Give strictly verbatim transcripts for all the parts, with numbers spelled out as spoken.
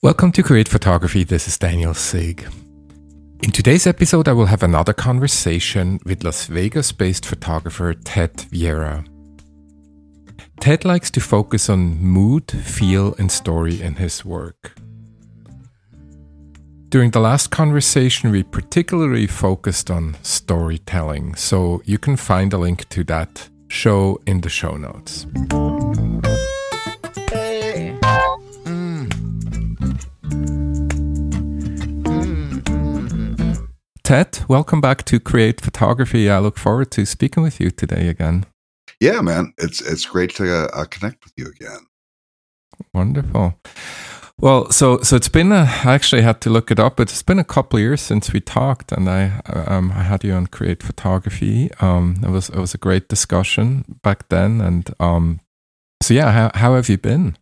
Welcome to Create Photography. This is Daniel Sieg. In today's episode, I will have another conversation with Las Vegas-based photographer Ted Vieira. Ted likes to focus on mood, feel, and story in his work. During the last conversation, we particularly focused on storytelling, so you can find a link to that show in the show notes. Hey. Mm. Ted, welcome back to Create Photography. I look forward to speaking with you today again. Yeah, man, it's it's great to uh, connect with you again. Wonderful. Well, so so it's been a, I actually had to look it up, but it's been a couple of years since we talked, and I um I had you on Create Photography. Um, it was it was a great discussion back then, and um, so yeah, how how have you been?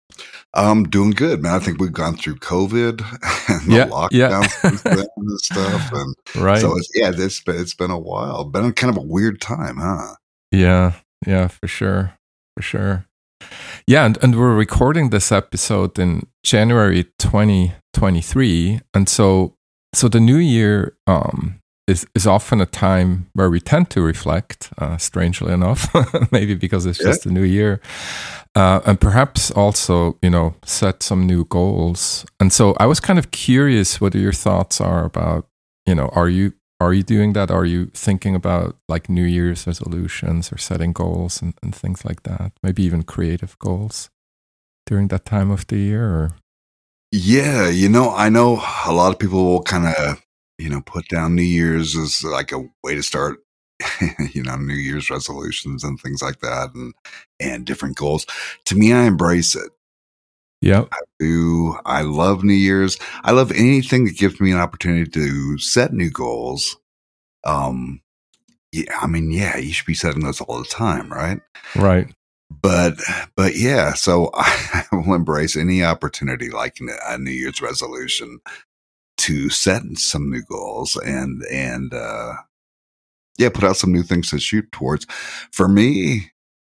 Um, doing good, man. I think we've gone through COVID and the Yeah, lockdown yeah. since then and stuff, and Right. so it's, yeah, it's been it's been a while, been kind of a weird time, huh? Yeah, yeah, for sure, for sure. Yeah, and, and we're recording this episode in January twenty twenty-three, and so so the new year um, is is often a time where we tend to reflect. Uh, strangely enough, maybe because it's Yeah. just a new year, uh, and perhaps also you know set some new goals. And so I was kind of curious what your thoughts are about you know are you are you doing that? Are you thinking about like New Year's resolutions or setting goals and, and things like that? Maybe even creative goals during that time of the year? Or? Yeah, you know, I know a lot of people will kind of, you know, put down New Year's as like a way to start, you know, New Year's resolutions and things like that, and and different goals. To me, I embrace it. Yep. I do. I love New Year's. I love anything that gives me an opportunity to set new goals. Um, yeah, I mean, yeah, you should be setting those all the time, right? Right. But, but yeah, so I will embrace any opportunity like a New Year's resolution to set some new goals and, and, uh, yeah, put out some new things to shoot towards. For me,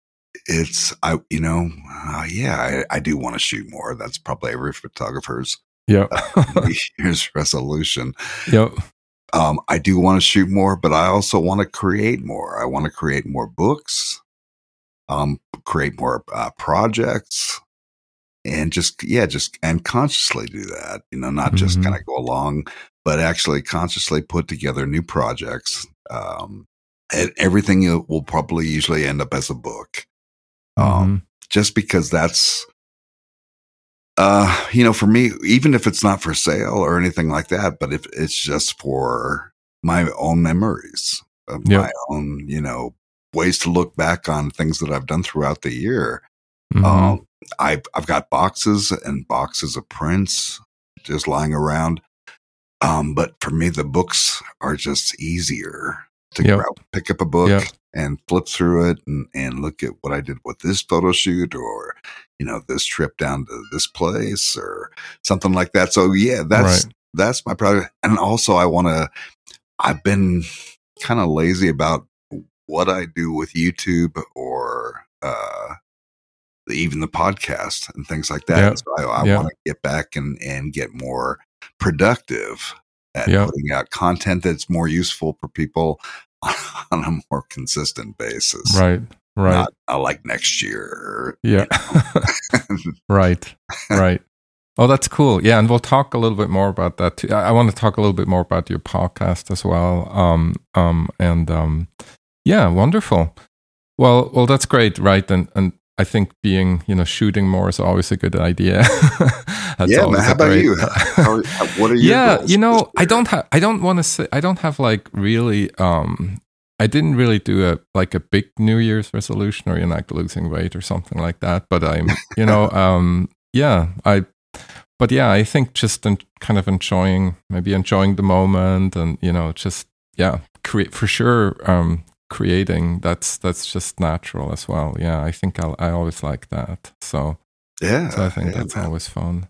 it's, I, you know, uh, yeah, I, I do want to shoot more. That's probably every photographer's Yep. uh, New Year's resolution. Yep. Um, I do want to shoot more, but I also want to create more. I want to create more books, um, create more uh, projects, and just, yeah, just, and consciously do that, you know, not just Mhm. kind of go along, but actually consciously put together new projects. Um, and everything will probably usually end up as a book. Um, Mhm. just because that's, uh, you know, for me, even if it's not for sale or anything like that, but if it's just for my own memories of Yep. my own, you know, ways to look back on things that I've done throughout the year. Mhm. Um, I've, I've got boxes and boxes of prints just lying around. Um, but for me, the books are just easier to Yep. grab, pick up a book Yep. and flip through it and, and look at what I did with this photo shoot, or, you know, this trip down to this place or something like that. So yeah, that's, Right. that's my project. And also I want to, I've been kind of lazy about what I do with YouTube or, uh, even the podcast and things like that. Yep. And so I, I Yep. want to get back and, and get more productive at Yep. putting out content that's more useful for people on a more consistent basis. Right. Right. Not, not like next year. Or, Yeah. you know. Right. Right. Oh, that's cool. Yeah, and we'll talk a little bit more about that too. I, I want to talk a little bit more about your podcast as well. Um, um, and um, yeah, wonderful. Well, well, that's great, right? And and I think being, you know, shooting more is always a good idea. That's Yeah, always man. How a about great- you? How are, how- what are your yeah, goals you know, this I year? don't have, I don't want to say, I don't have like really, um, I didn't really do a like a big New Year's resolution or you know, like losing weight or something like that. But I'm, you know, um, yeah, I, but yeah, I think just in, kind of enjoying, maybe enjoying the moment, and you know, just yeah, create for sure. Um, creating that's that's just natural as well. Yeah, I think I I always like that. So. Yeah. So I think yeah, that's man. always fun.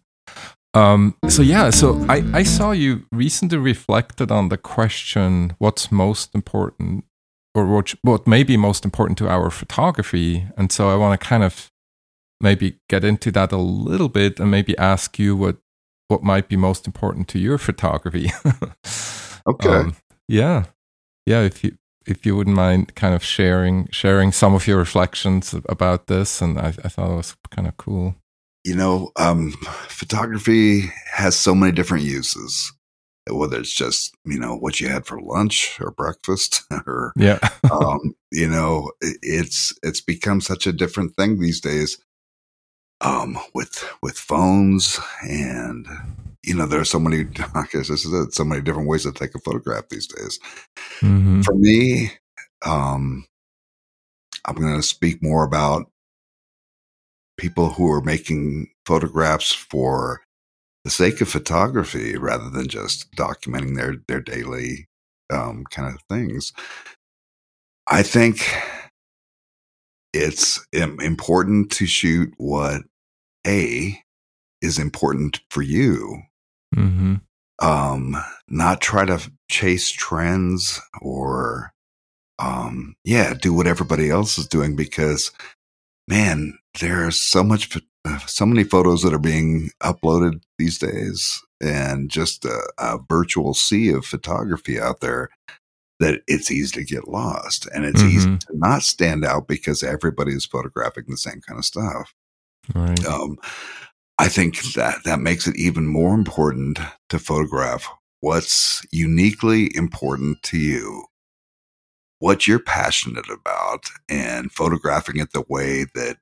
Um, so yeah, so I, I saw you recently reflected on the question, what's most important or what, what may be most important to our photography. And so I want to kind of maybe get into that a little bit and maybe ask you what what might be most important to your photography. Okay. Um, yeah, yeah. If you if you wouldn't mind, kind of sharing sharing some of your reflections about this, and I, I thought it was kind of cool. You know, um, photography has so many different uses. Whether it's just, you know, what you had for lunch or breakfast, or Yeah, um, you know, it's it's become such a different thing these days. Um, with with phones, and you know, there are so many. I guess this is it. So many different ways to take a photograph these days. mm-hmm. For me, um, I'm going to speak more about people who are making photographs for the sake of photography rather than just documenting their their daily um, kind of things. I think it's im- important to shoot what A is important for you. Mm-hmm. Um, not try to chase trends or um, yeah, do what everybody else is doing, because man, there's so much, uh, so many photos that are being uploaded these days, and just a, a virtual sea of photography out there that it's easy to get lost, and it's Mm-hmm. easy to not stand out because everybody is photographing the same kind of stuff. Right. Um, I think that that makes it even more important to photograph what's uniquely important to you, what you're passionate about, and photographing it the way that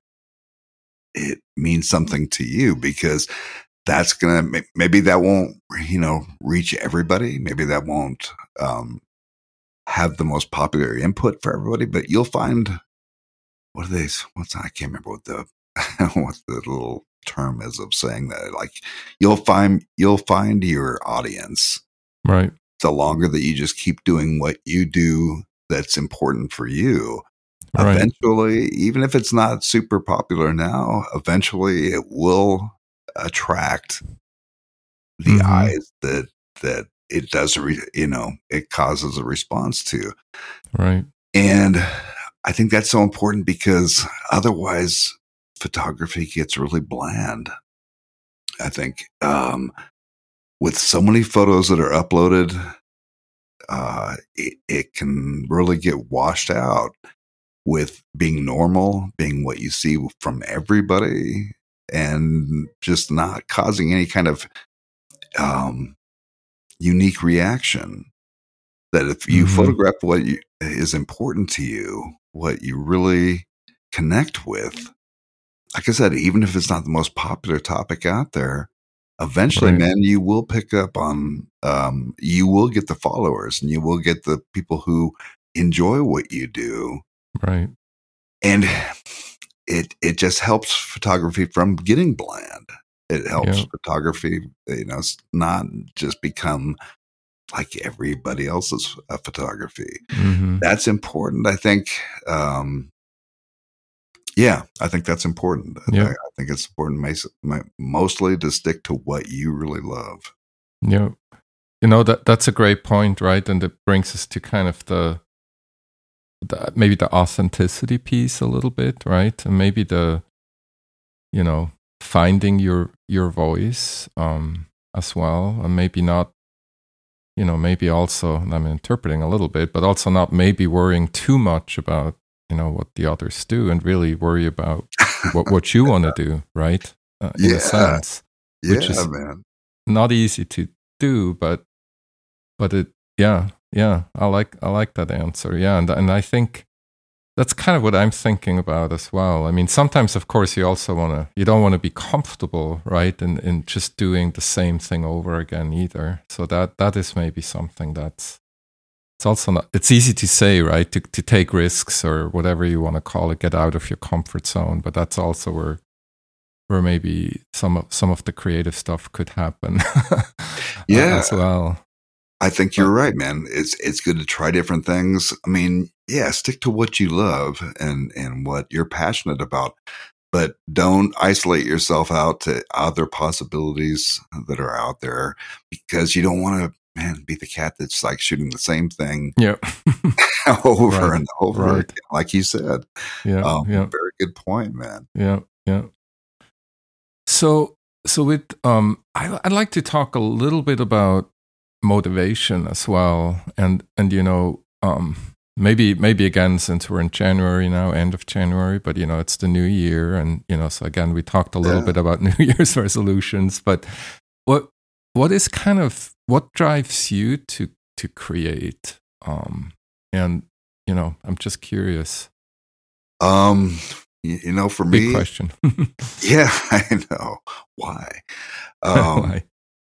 it means something to you, because that's going to, maybe that won't, you know, reach everybody. Maybe that won't um, have the most popular input for everybody, but you'll find, what are they, what's, I can't remember what the, what the little term is of saying that, like, you'll find, you'll find your audience. Right. The longer that you just keep doing what you do that's important for you, Right. eventually, even if it's not super popular now, eventually it will attract the Mm-hmm. eyes that that it does, re, you know, it causes a response to. Right. And I think that's so important, because otherwise photography gets really bland. I think um, with so many photos that are uploaded, uh, it, it can really get washed out with being normal, being what you see from everybody, and just not causing any kind of um, unique reaction. That if you Mm-hmm. photograph what you, is important to you, what you really connect with, like I said, even if it's not the most popular topic out there, eventually, Right. man, you will pick up on, um, you will get the followers, and you will get the people who enjoy what you do. Right. And it it just helps photography from getting bland. It helps Yeah. photography, you know, not just become like everybody else's uh, photography. Mm-hmm. That's important, I think. Um, yeah, I think that's important. Yeah. I, I think it's important mostly to stick to what you really love. Yeah. You know, that that's a great point, right? And it brings us to kind of the, the maybe the authenticity piece a little bit, right? And maybe the, you know, finding your your voice um, as well, and maybe not, you know, maybe also, I'm interpreting a little bit, but also not maybe worrying too much about, you know, what the others do, and really worry about what what you want to do, right? Uh, in Yeah, a sense, yeah, which is man. not easy to do, but but it, yeah, yeah, I like I like that answer, yeah, and and I think that's kind of what I'm thinking about as well. I mean, sometimes, of course, you also want to, you don't want to be comfortable, right, in, in just doing the same thing over again either. So that that is maybe something that's, it's also not, it's easy to say, right, to, to take risks or whatever you want to call it, get out of your comfort zone. But that's also where where maybe some of, some of the creative stuff could happen Yeah. uh, as well. I think you're right, man. It's it's good to try different things. I mean, yeah, stick to what you love and and what you're passionate about, but don't isolate yourself out to other possibilities that are out there, because you don't want to, man, be the cat that's like shooting the same thing Yeah. over Right. and over Right. again, like you said. Yeah. Um, Yeah. very good point, man. Yeah. Yeah. So so with um, I, I'd like to talk a little bit about motivation as well, and and you know, um, maybe maybe again, since we're in January now, end of January, but you know, it's the new year, and you know, so again, we talked a little Yeah. bit about New Year's resolutions, but what what is kind of what drives you to to create, um, and you know, I'm just curious. Um, you, you know, for Big me, question. yeah, I know why. Um, Why?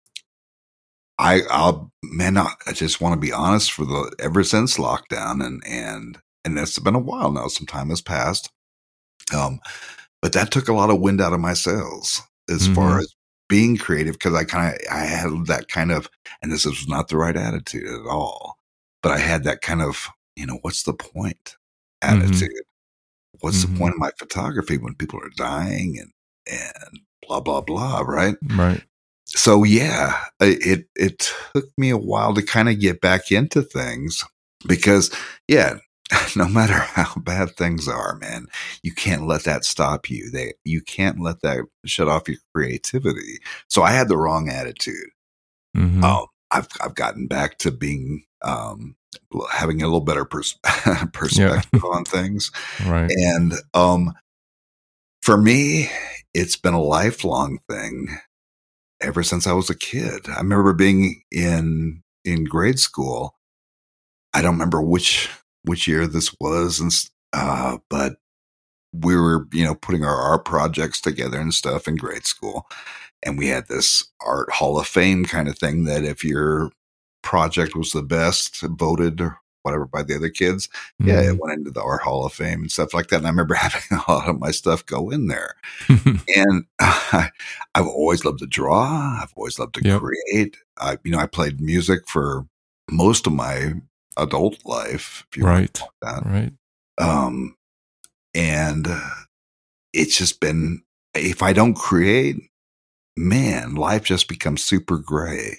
I, I'll, man, I, I just want to be honest. For the ever since lockdown, and and and it's been a while now. Some time has passed. Um, but that took a lot of wind out of my sails as far Mhm. as being creative, because I kind of I had that kind of, and this was not the right attitude at all, but I had that kind of, you know, what's the point attitude? Mhm. What's the Mhm. point of my photography when people are dying and and blah blah blah, right? Right. So yeah, it it took me a while to kind of get back into things, because yeah, no matter how bad things are, man, you can't let that stop you. They you can't let that shut off your creativity. So I had the wrong attitude. Mhm. Um, I've I've gotten back to being um having a little better pers- Yeah. perspective on things, Right. and um for me, it's been a lifelong thing ever since I was a kid. I remember being in in grade school. I don't remember which which year this was, and s- uh, but we were, you know, putting our art projects together and stuff in grade school, and we had this art hall of fame kind of thing that if your project was the best voted or whatever by the other kids, yeah, it Mhm. went into the art hall of fame and stuff like that. And I remember having a lot of my stuff go in there. And uh, I've always loved to draw. I've always loved to Yep. create. I, you know, I played music for most of my adult life, if you want to Right. call it that. Right. Um, and uh, it's just been, if I don't create, man, life just becomes super gray.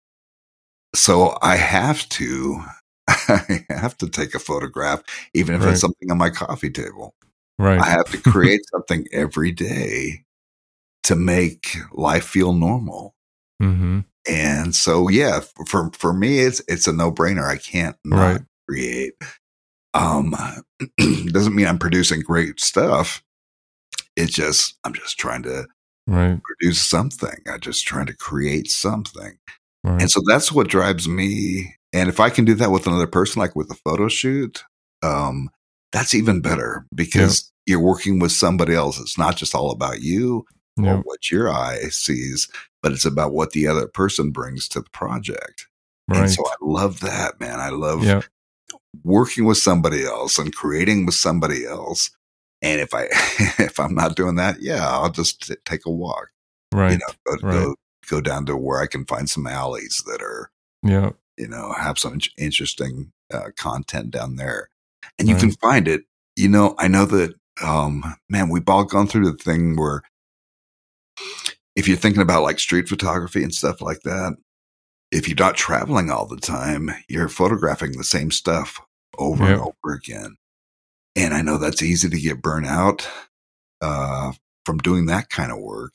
So I have to, I have to take a photograph, even if it's Right. something on my coffee table. Right. I have to create something every day to make life feel normal. Mhm. And so, yeah, for for me, it's it's a no brainer. I can't not Right. create. Um, doesn't mean I'm producing great stuff. It's just I'm just trying to Right. produce something. I'm just trying to create something. And Right. so that's what drives me. And if I can do that with another person, like with a photo shoot, um, that's even better, Yep. because you're working with somebody else. It's not just all about you or Yep. what your eye sees, but it's about what the other person brings to the project. And so I Right. love that, man. I love Yep. working with somebody else and creating with somebody else. And if I if I'm not doing that, yeah, I'll just t- take a walk. You know, Right. go Right. go go down to where I can find some alleys that are, Yep. you know, have some in- interesting uh, content down there, and you can Right. find it. You know, I know that, um, man, we've all gone through the thing where if you're thinking about like street photography and stuff like that, if you're not traveling all the time, you're photographing the same stuff over and Yep. over again. And I know that's easy to get burnt out uh, from doing that kind of work.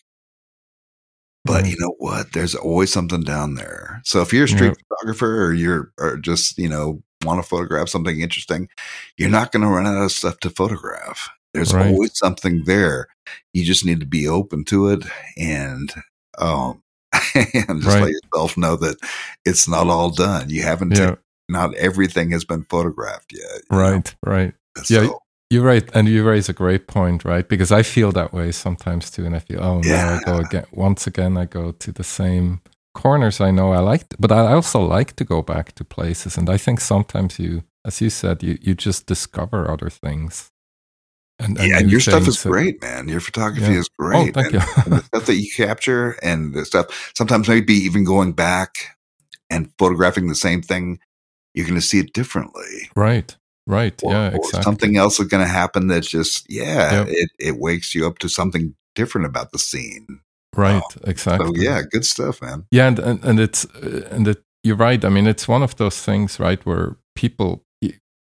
But Right. you know what? There's always something down there. So if you're a street Yep. photographer, or you're or just, you know, want to photograph something interesting, you're not going to run out of stuff to photograph. There's always Right. something there. You just need to be open to it, and um and just let Right. yourself know that it's not all done. You haven't taken, Yeah. not everything has been photographed yet, you know. Right. Right. Yeah. So You're right, and you raise a great point, right? Because I feel that way sometimes too, and I feel, oh, now I yeah, go again. Once again, I go to the same corners I know I like, but I also like to go back to places, and I think sometimes you, as you said, you you just discover other things and and yeah, and new your stuff is things. And, great, man. Your photography yeah. is Oh, great, thank and, you. and the stuff that you capture, and the stuff sometimes maybe even going back and photographing the same thing, you're going to see it differently, Right. Right. or Yeah. or Exactly. something else is going to happen that's just, yeah, Yep. it it wakes you up to something different about the scene. Um, Right. so Exactly. yeah, good stuff, man. Yeah, and and, and it's uh, and it, you're right. I mean, it's one of those things, right, where people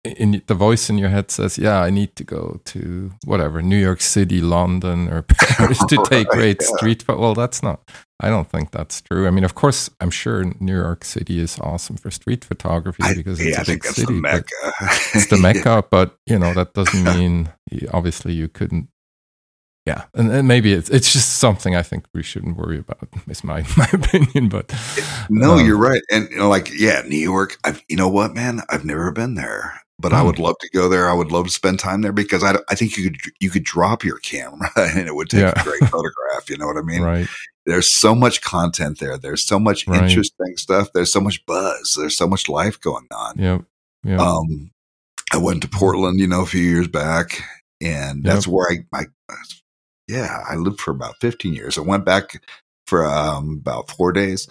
in the voice in your head says, yeah, I need to go to whatever, New York City, London, or Paris to take Right, great yeah. street photo. Well, that's not, I don't think that's true. I mean, of course, I'm sure New York City is awesome for street photography I, because it's yeah, a I think big that's city. the but mecca. It's the Yeah. mecca, but you know, that doesn't mean, obviously you couldn't. Yeah, and, and maybe it's it's just something I think we shouldn't worry about. Is my my opinion, but No, um, you're right. And you know, like, yeah, New York. I've, you know what, man? I've never been there, but I Hmm. would love to go there. I would love to spend time there because I, I think you could you could drop your camera and it would take Yeah. a great photograph. You know what I mean? right, There's so much content there. There's so much Right. interesting stuff. There's so much buzz. There's so much life going on. yep, yep, Um, I went to Portland, you know, a few years back, and that's Yep. where I, I, yeah, I lived for about fifteen years. I went back for um, about four days,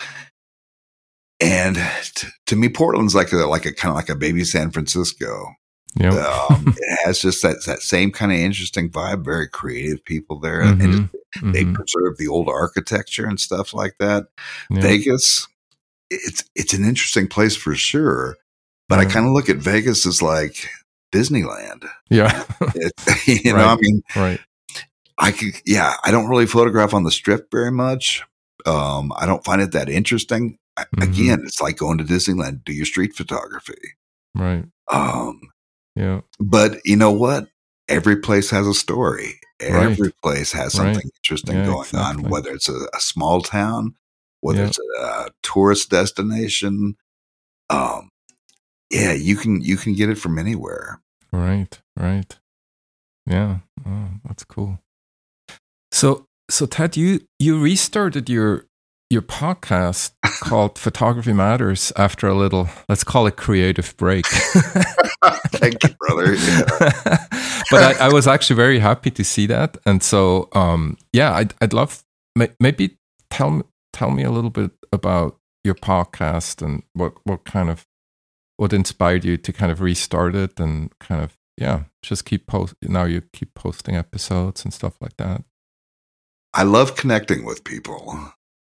and t- to me, Portland's like a like a kind of like a baby San Francisco. yep. Um, it has just that that same kind of interesting vibe. Very creative people there, and Mhm, they mhm, preserve the old architecture and stuff like that. yep, Vegas, it's it's an interesting place for sure, but I Yeah. kind of look at Vegas as like Disneyland. yeah, It, you know, Right. I mean, right, I could, yeah, I don't really photograph on the strip very much. Um, I don't find it that interesting. I, Mhm. Again, it's like going to Disneyland, do your street photography. right, Um, yeah, but you know what? Every place has a story. Every Right. place has Right. something interesting Yeah, going on, exactly. whether it's a, a small town, whether Yeah. it's a, a tourist destination. Um, yeah, you can you can get it from anywhere. right, right, yeah. Oh, that's cool. So, so Ted, you you restarted your your podcast called Photography Matters after a little, let's call it creative break. Thank you, brother. Yeah. but I, I was actually very happy to see that, and so um, yeah, I'd I'd love may, maybe tell me tell me a little bit about your podcast and what what kind of what inspired you to kind of restart it and kind of yeah just keep post now you keep posting episodes and stuff like that. I love connecting with people.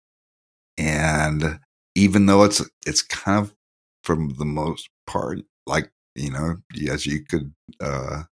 And even though it's it's kind of from the most part, like, you know, yes, you could uh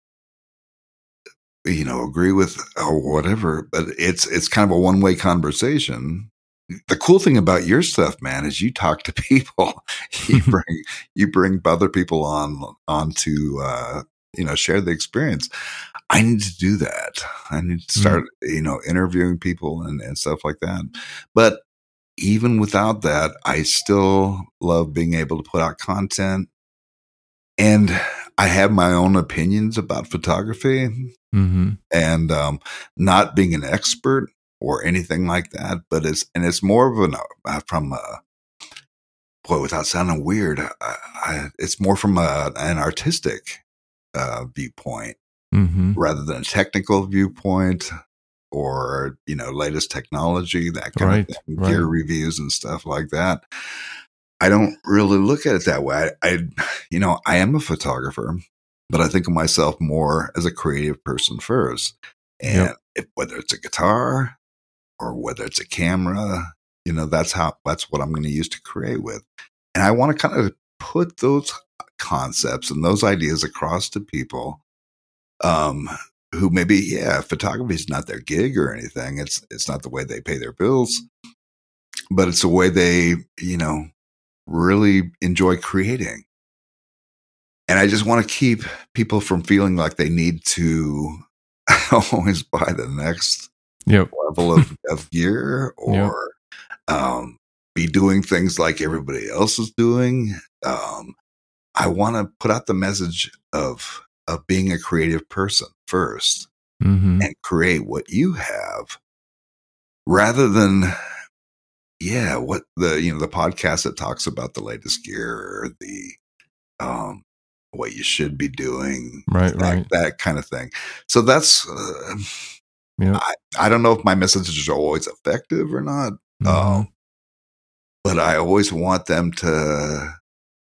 you know, agree with or whatever, but it's it's kind of a one-way conversation. The cool thing about your stuff, man, is you talk to people. you bring you bring other people on on to uh, you know, share the experience. I need to do that. I need to start, mm. you know, interviewing people and, and stuff like that. But even without that, I still love being able to put out content. And I have my own opinions about photography. Mm-hmm. And um, not being an expert or anything like that, but it's and it's more of an uh, from a boy without sounding weird. I, I, it's more from a, an artistic uh, viewpoint mm-hmm. rather than a technical viewpoint or, you know, latest technology, that kind right, of thing, right. gear reviews and stuff like that. I don't really look at it that way. I, I, you know, I am a photographer, but I think of myself more as a creative person first. And yep. if, whether it's a guitar or whether it's a camera, you know, that's how, that's what I'm going to use to create with. And I want to kind of put those concepts and those ideas across to people um, who maybe, yeah, photography is not their gig or anything. It's, it's not the way they pay their bills, but it's the way they, you know, really enjoy creating. And I just want to keep people from feeling like they need to always buy the next yep. level of, of gear or yep. um, be doing things like everybody else is doing. Um, I want to put out the message of of being a creative person first mm-hmm. and create what you have rather than, yeah, what the, you know, the podcast that talks about the latest gear or the, um, what you should be doing, right, that, right. that kind of thing. So that's, uh, yep. I, I don't know if my messages are always effective or not, mm-hmm. um, but I always want them to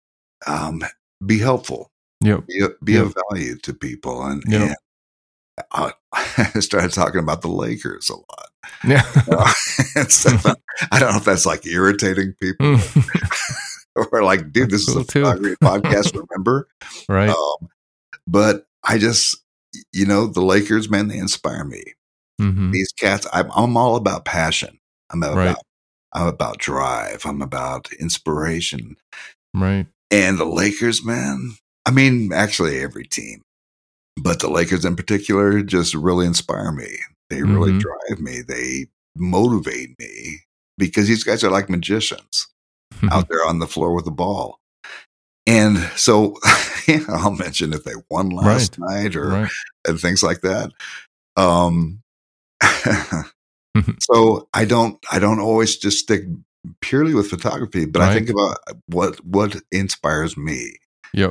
um, be helpful, yep. be, be yep. of value to people. And, yep. and I, I started talking about the Lakers a lot. Yeah. You know? And so I don't know if that's like irritating people. Or like, dude, That's this cool is a photography podcast, remember? Right. Um, but I just, you know, the Lakers, man, they inspire me. Mm-hmm. These cats, I'm, I'm all about passion. I'm about, Right. I'm about drive. I'm about inspiration. Right. And the Lakers, man, I mean, actually every team, but the Lakers in particular just really inspire me. They really Mhm. drive me. They motivate me because these guys are like magicians out there on the floor with the ball. And so yeah, I'll mention if they won last Right. night or Right. and things like that. Um, so I don't, I don't always just stick purely with photography, but I think Right. about what, what inspires me. Yep.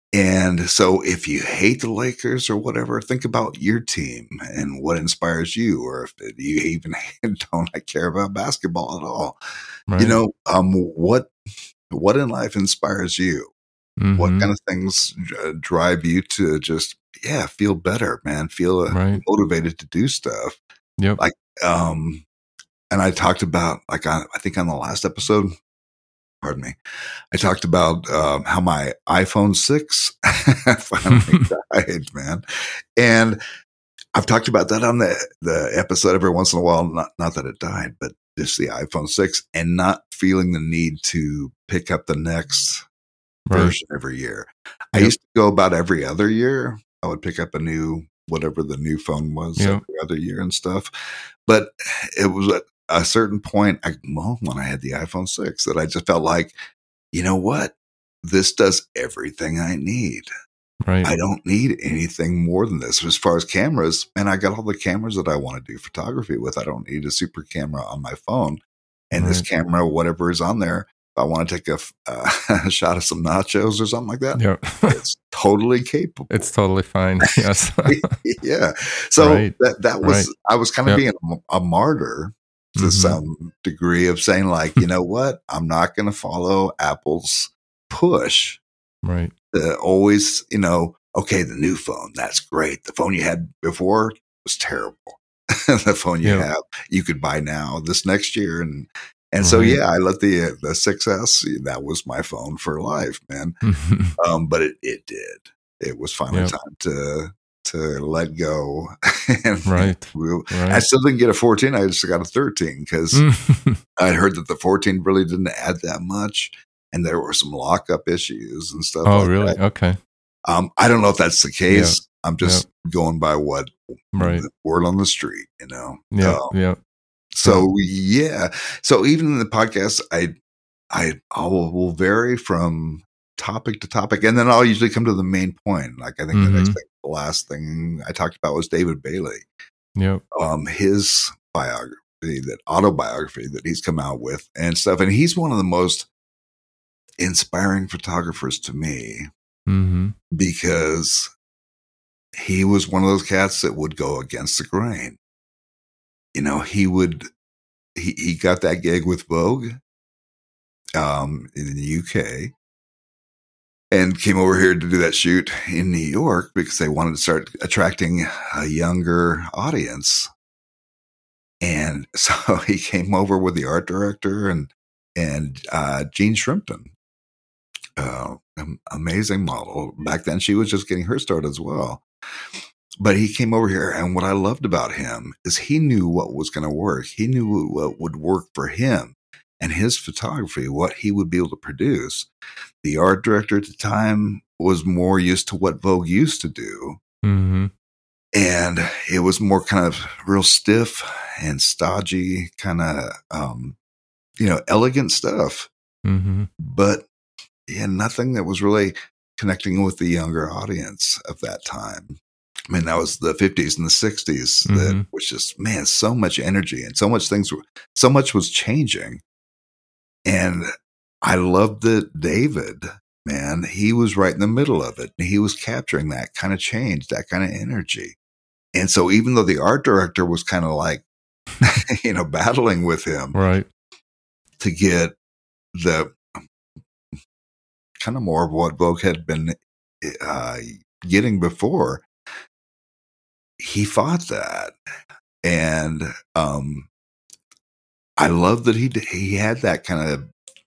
And so if you hate the Lakers or whatever, think about your team and what inspires you, or if you even don't care about basketball at all. Right. You know, um, what, what in life inspires you? Mhm. What kind of things uh, drive you to just, yeah, feel better, man, feel uh, Right. motivated to do stuff? Yep. Like, um, and I talked about, like, I, I think on the last episode, pardon me, I talked about um, how my iPhone six finally died, man. And I've talked about that on the, the episode every once in a while. Not, not that it died, but just the iPhone six, and not feeling the need to pick up the next Right. version every year. I Yep. used to go about every other year. I would pick up a new, whatever the new phone was Yep. every other year and stuff. But it was at a certain point, I, well, when I had the iPhone six, that I just felt like, you know what? This does everything I need. Right. I don't need anything more than this. As far as cameras, and I got all the cameras that I want to do photography with. I don't need a super camera on my phone. And this Right. camera, whatever is on there, if I want to take a, uh, a shot of some nachos or something like that, Yep. it's totally capable. It's totally fine. Yes. Yeah. So Right. that, that was, Right. I was kind of Yep. being a, a martyr to Mhm. some degree of saying, like, you know what? I'm not going to follow Apple's push Right. to always, you know, okay, the new phone, that's great. The phone you had before was terrible. The phone you Yep. have, you could buy now this next year. And, and so, Right. yeah, I let the, the six S, that was my phone for life, man. Um, but it, it did. It was finally Yep. time to, to let go. And Right. we, I Right. still didn't get a fourteen. I just got a thirteen because I'd heard that the fourteen really didn't add that much. And there were some lockup issues and stuff Oh, like really? that. Okay. Um, I don't know if that's the Yeah. case. I'm just going by what Right. the word on the street, you know? Yeah. Um, Yeah. so yeah. So even in the podcast, I, I, I will, will vary from topic to topic, and then I'll usually come to the main point. Like, I think the next Mhm. thing, the last thing I talked about was David Bailey. Yep. Um, his biography, that autobiography that he's come out with and stuff. And he's one of the most inspiring photographers to me Mhm. because he was one of those cats that would go against the grain. You know, he would, he, he got that gig with Vogue um, in the U K and came over here to do that shoot in New York because they wanted to start attracting a younger audience. And so he came over with the art director and, and uh, Jean Shrimpton, uh, amazing model. Back then, she was just getting her start as well. But he came over here, and what I loved about him is he knew what was going to work. He knew what would work for him and his photography, what he would be able to produce. The art director at the time was more used to what Vogue used to do. Mhm. And it was more kind of real stiff and stodgy, kind of, um, you know, elegant stuff. Mhm. But yeah, nothing that was really connecting with the younger audience of that time. I mean, that was the fifties and the sixties that Mhm. was just, man, so much energy and so much things were, so much was changing. And I loved that David, man, he was right in the middle of it. He was capturing that kind of change, that kind of energy. And so even though the art director was kind of like, you know, battling with him Right. to get the kind of more of what Vogue had been uh, getting before, he fought that. And um, I love that he he had that kind of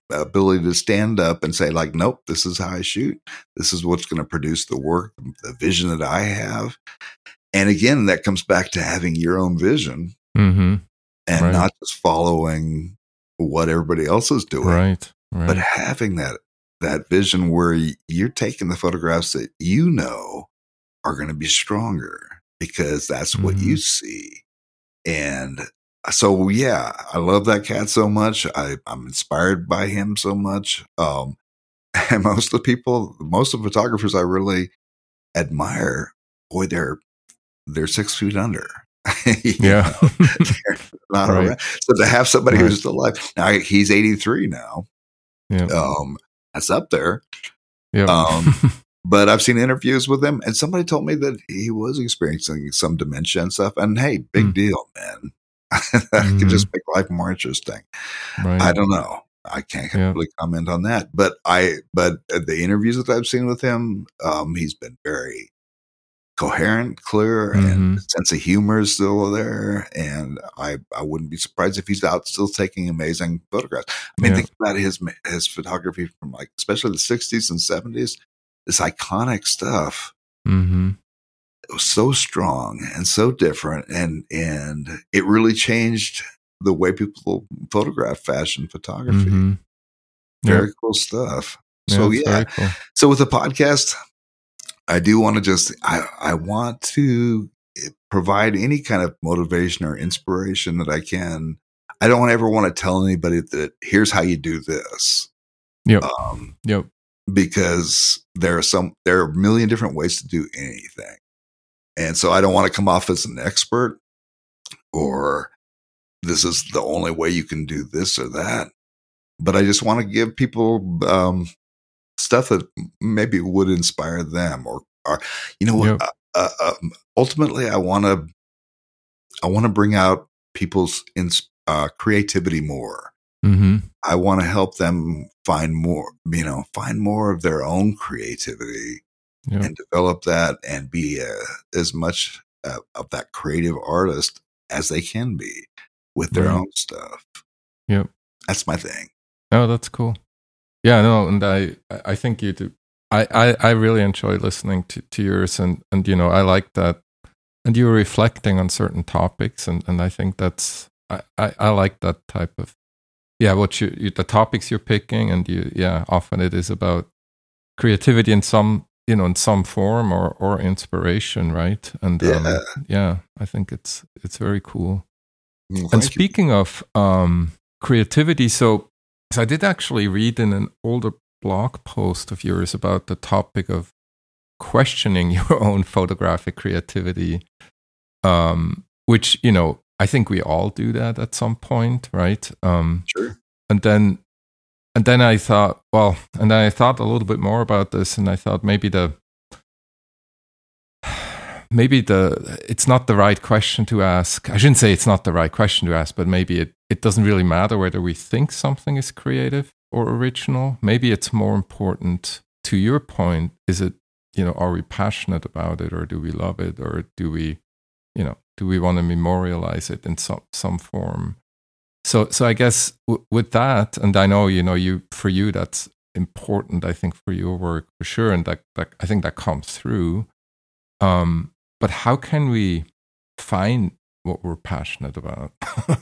ability to stand up and say, like, nope, this is how I shoot. This is what's going to produce the work, the vision that I have. And again, that comes back to having your own vision Mm-hmm. and Right. not just following what everybody else is doing, Right. Right. but having that that vision where you're taking the photographs that you know are going to be stronger because that's what Mhm. you see. And so, yeah, I love that cat so much. I, I'm inspired by him so much. Um, and most of the people, most of the photographers I really admire, boy, they're they're six feet under. You Yeah. know, they're not Right. around. So to have somebody Right. who's still alive, now he's eighty-three now. Yeah. Um, that's up there. Yeah. Um, but I've seen interviews with him, and somebody told me that he was experiencing some dementia and stuff. And hey, big Mm. deal, man. That Mhm. could just make life more interesting. Right. I don't know. I can't Yeah. really comment on that. But I, but the interviews that I've seen with him, um, he's been very coherent, clear, and Mhm. the sense of humor is still there. And I, I wouldn't be surprised if he's out still taking amazing photographs. I mean, Yeah. think about his his photography from like, especially the sixties and seventies. This iconic stuff. Mhm. It was so strong and so different, and and it really changed the way people photograph fashion photography. Mhm. Yeah. Very cool stuff. Yeah. So It's yeah, very cool. so with the podcast, I do want to just I I want to provide any kind of motivation or inspiration that I can. I don't ever want to tell anybody that here's how you do this. Yep. Um, Yep. because there are some there are a million different ways to do anything. And so I don't want to come off as an expert or this is the only way you can do this or that. But I just want to give people um, stuff that maybe would inspire them or, or you know what? Yep. Uh, uh, um, ultimately, I want to I want to bring out people's ins- uh, creativity more. Mhm. I want to help them find more, you know, find more of their own creativity Yep. and develop that and be uh, as much uh, of that creative artist as they can be with their Right. own stuff. Yep. That's my thing. Oh, that's cool. Yeah, no, and I, I think you do. I, I, I really enjoy listening to, to yours, and, and you know, I like that. And you're reflecting on certain topics, and, and I think that's I, I, I like that type of yeah. What you, you the topics you're picking, and you yeah, often it is about creativity in some you know in some form or or inspiration, right? And Yeah. um, yeah, I think it's it's very cool. Well, And thank you. speaking of um, creativity, so, so I did actually read in an older blog post of yours about the topic of questioning your own photographic creativity, um, which, you know, I think we all do that at some point, right? Um, Sure. and then, and then I thought, well, and then I thought a little bit more about this, and I thought maybe the, maybe the it's not the right question to ask. I shouldn't say it's not the right question to ask, but maybe it, it doesn't really matter whether we think something is creative or original. Maybe it's more important, to your point, is it, you know, are we passionate about it, or do we love it, or do we, you know, do we want to memorialize it in some, some form? So so I guess w- with that, and I know, you know, you for you that's important, I think, for your work for sure, and that, that I think that comes through. Um, but how can we find what we're passionate about?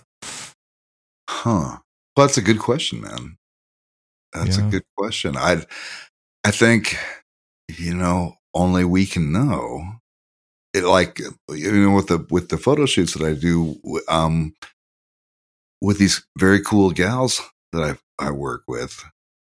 Huh. Well, that's a good question, man. That's Yeah. a good question. I I think, you know, only we can know. It like you know with the with the photo shoots that I do um with these very cool gals that I I work with,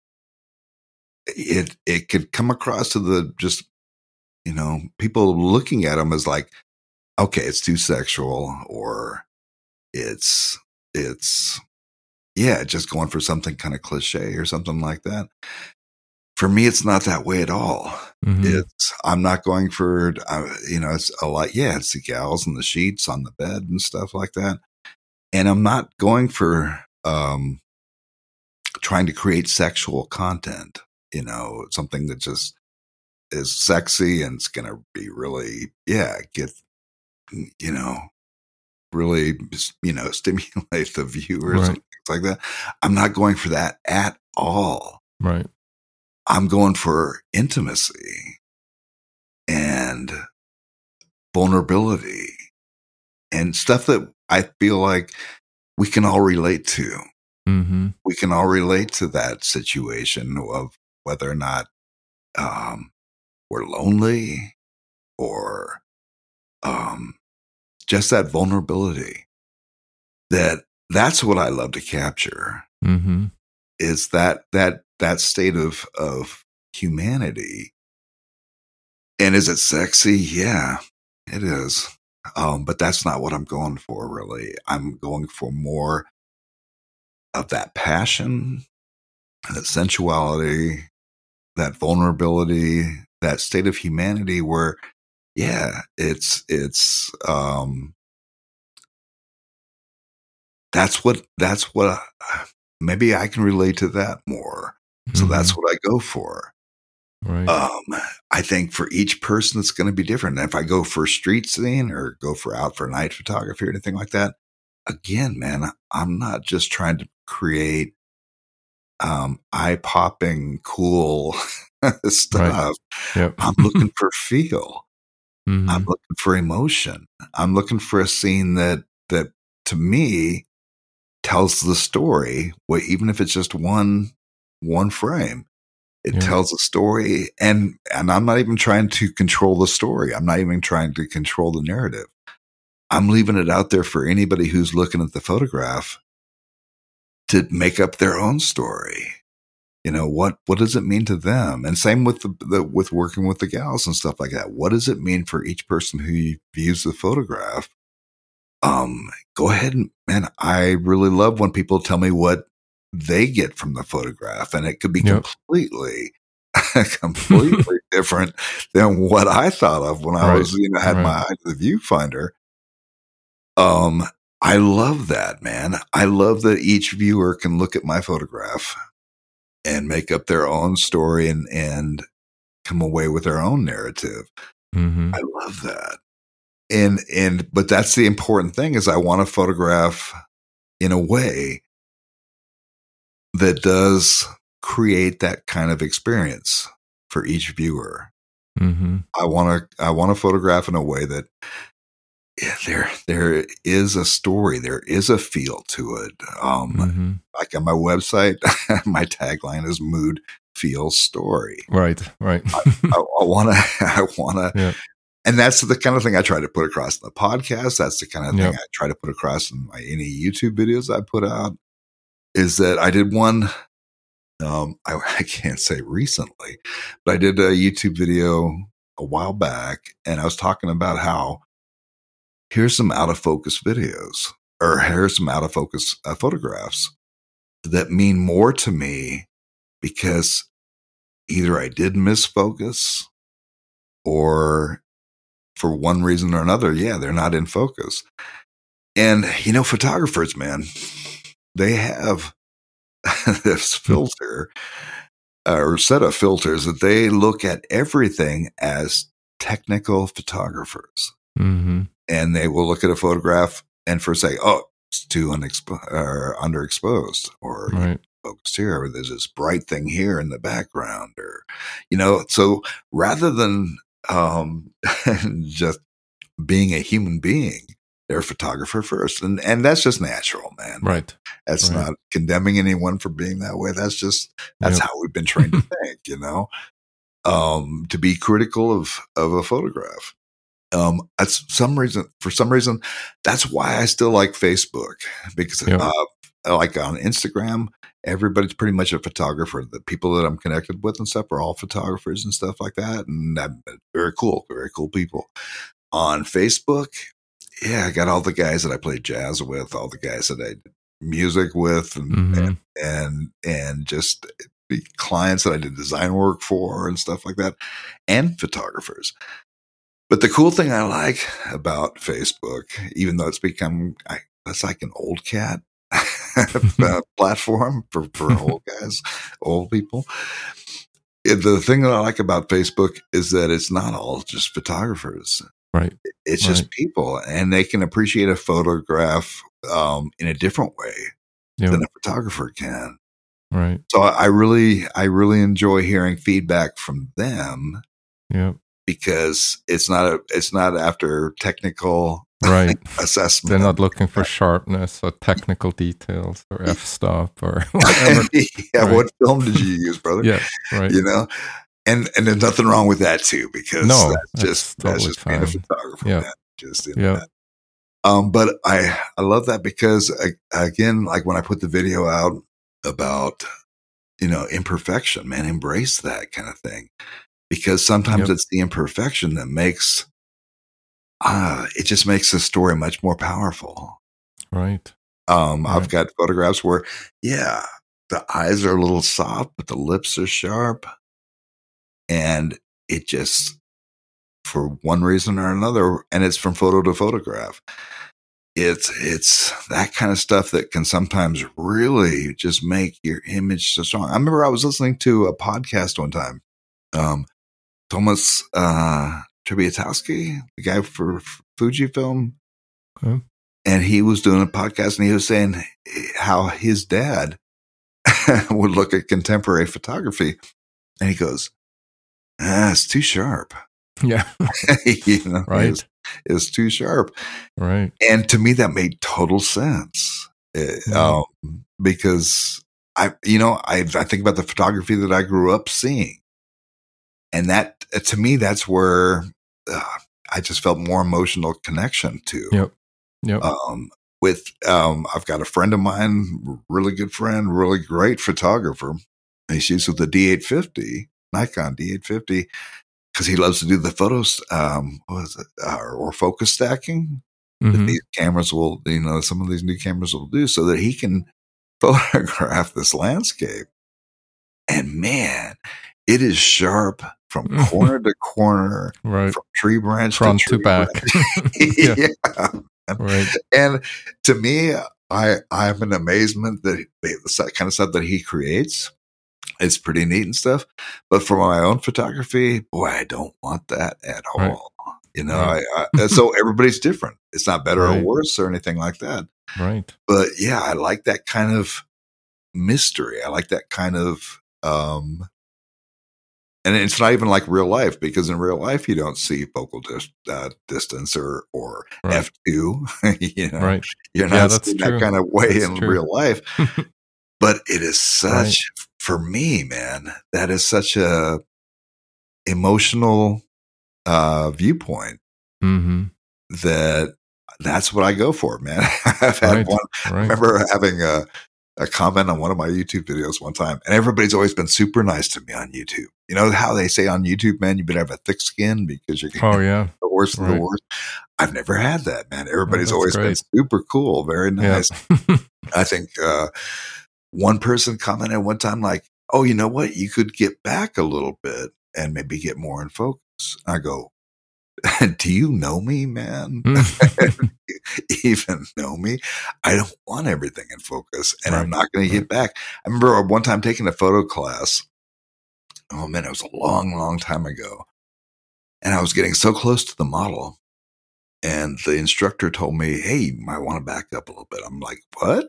it it could come across to the just you know people looking at them as like, okay, it's too sexual, or it's it's yeah, just going for something kind of cliche or something like that. For me, it's not that way at all. Mhm. It's I'm not going for uh, you know it's a lot. Yeah, it's the gals and the sheets on the bed and stuff like that. And I'm not going for um, trying to create sexual content. You know, something that just is sexy and it's going to be really yeah get you know really, you know, stimulate the viewers Right. and things like that. I'm not going for that at all. Right. I'm going for intimacy and vulnerability and stuff that I feel like we can all relate to. Mm-hmm. We can all relate to that situation of whether or not um, we're lonely or um, just that vulnerability. That that's what I love to capture. Mm-hmm. Is that that that state of of humanity. And is it sexy? Yeah, it is. Um, but that's not what I'm going for, really. I'm going for more of that passion, that sensuality, that vulnerability, that state of humanity where, yeah, it's it's um, that's what that's what uh, maybe I can relate to that more. So Mm-hmm. that's what I go for. Right. Um, I think for each person, it's going to be different. If I go for street scene or go for out for night photography or anything like that, again, man, I'm not just trying to create um, eye popping, cool stuff. Yep. I'm looking for feel. Mm-hmm. I'm looking for emotion. I'm looking for a scene that that to me tells the story. Well, even if it's just one one frame. It Yeah. tells a story, and and I'm not even trying to control the story. I'm not even trying to control the narrative. I'm leaving it out there for anybody who's looking at the photograph to make up their own story. You know, what what does it mean to them? And same with the, the with working with the gals and stuff like that. What does it mean for each person who views the photograph? Um, go ahead and man, I really love when people tell me what they get from the photograph, and it could be Yep. completely, completely different than what I thought of when I Right. was, you know, had Right. my eye to the viewfinder. Um, I love that, man. I love that each viewer can look at my photograph and make up their own story and and come away with their own narrative. Mm-hmm. I love that. And and but that's the important thing is I want to photograph in a way that does create that kind of experience for each viewer. Mm-hmm. I want to I want to photograph in a way that yeah, there there is a story, there is a feel to it. Um, Mm-hmm. Like on my website, my tagline is "Mood, Feel, Story." Right. Right. I want to I want to. Yeah. And that's the kind of thing I try to put across in the podcast. That's the kind of thing Yep. I try to put across in my any YouTube videos I put out. Is that I did one, um, I, I can't say recently, but I did a YouTube video a while back, and I was talking about how here's some out of focus videos, or here's some out of focus uh, photographs that mean more to me because either I did miss focus or for one reason or another, yeah, they're not in focus. And, you know, photographers, man, they have this filter or set of filters that they look at everything as technical photographers. Mm-hmm. And they will look at a photograph and for say, oh, it's too unexpo- or underexposed or Right. focused here, or there's this bright thing here in the background, or, you know, so rather than um, just being a human being, they're a photographer first. And and that's just natural, man. Right. That's Right. not condemning anyone for being that way. That's just, that's Yep. how we've been trained to think, you know, um, to be critical of, of a photograph. Um, that's some reason, for some reason, that's why I still like Facebook because, Yep. uh, like on Instagram, everybody's pretty much a photographer. The people that I'm connected with and stuff are all photographers and stuff like that. And that, very cool, very cool people. On Facebook, yeah, I got all the guys that I played jazz with, all the guys that I did music with, and Mm-hmm. and, and and just the clients that I did design work for and stuff like that, and photographers. But the cool thing I like about Facebook, even though it's become, I, that's like an old cat uh, platform for, for old guys, old people. It, the thing that I like about Facebook is that it's not all just photographers. Right. It's right. just people, and they can appreciate a photograph um, in a different way Yep. than a photographer can. Right. So I really, I really enjoy hearing feedback from them. Yep. Because it's not a, it's not after technical right assessment. They're not looking for sharpness or technical details or f-stop or whatever. yeah, right. What film did you use, brother? yeah, right. You know, and and there's nothing wrong with that too, because no, that's, that's just totally that's just fine. being a photographer. Yeah, man. Just you know, yeah. that. Um, but I I love that because I, again, like when I put the video out about you know imperfection, man, embrace that kind of thing. Because sometimes yep. it's the imperfection that makes, uh, it just makes the story much more powerful. Right. Um, right. I've got photographs where, yeah, the eyes are a little soft, but the lips are sharp. And it just, for one reason or another, and it's from photo to photograph. It's, it's that kind of stuff that can sometimes really just make your image so strong. I remember I was listening to a podcast one time. Um, Thomas uh, Trzebiatowski, the guy for Fujifilm, okay. and he was doing a podcast, and he was saying how his dad would look at contemporary photography, and he goes, ah, "It's too sharp." Yeah, you know, right. It's, it's too sharp, right. And to me, that made total sense it, mm. um, because I, you know, I I think about the photography that I grew up seeing. And that, to me, that's where uh, I just felt more emotional connection to. Yep. Yep. Um, with, um, I've got a friend of mine, really good friend, really great photographer. He shoots with the D eight fifty, Nikon D eight fifty, because he loves to do the photos, um, what is it, uh, or focus stacking. Mm-hmm. That these cameras will, you know, some of these new cameras will do so that he can photograph this landscape. And man, it is sharp from corner to corner, right. from tree branch front to, tree to back. yeah. yeah. Right. And to me, I I'm in amazement that the kind of stuff that he creates, it's pretty neat and stuff. But for my own photography, boy, I don't want that at right. all. You know, right. I, I, so everybody's different. It's not better right. or worse or anything like that. Right. But yeah, I like that kind of mystery. I like that kind of um and it's not even like real life, because in real life you don't see focal dis- uh, distance or or right. F two. you know, right. you're yeah, not that's seeing true. that kind of way that's in true. real life. But it is such, right. for me, man, that is such a emotional uh, viewpoint mm-hmm. that that's what I go for, man. I've had right. one. Right. I remember having a. a comment on one of my YouTube videos one time, and everybody's always been super nice to me on YouTube. You know how they say on YouTube, man, you better have a thick skin because you're getting oh, yeah. the worst right. of the worst. I've never had that, man. Everybody's oh, always great. been super cool, very nice. Yeah. I think uh, one person commented one time like, oh, you know what? You could get back a little bit and maybe get more in focus. I go, do you know me, man? Even know me? I don't want everything in focus, and right. I'm not going to get back. I remember one time taking a photo class. Oh man, it was a long, long time ago. And I was getting so close to the model, and the instructor told me, hey, you might want to back up a little bit. I'm like, what?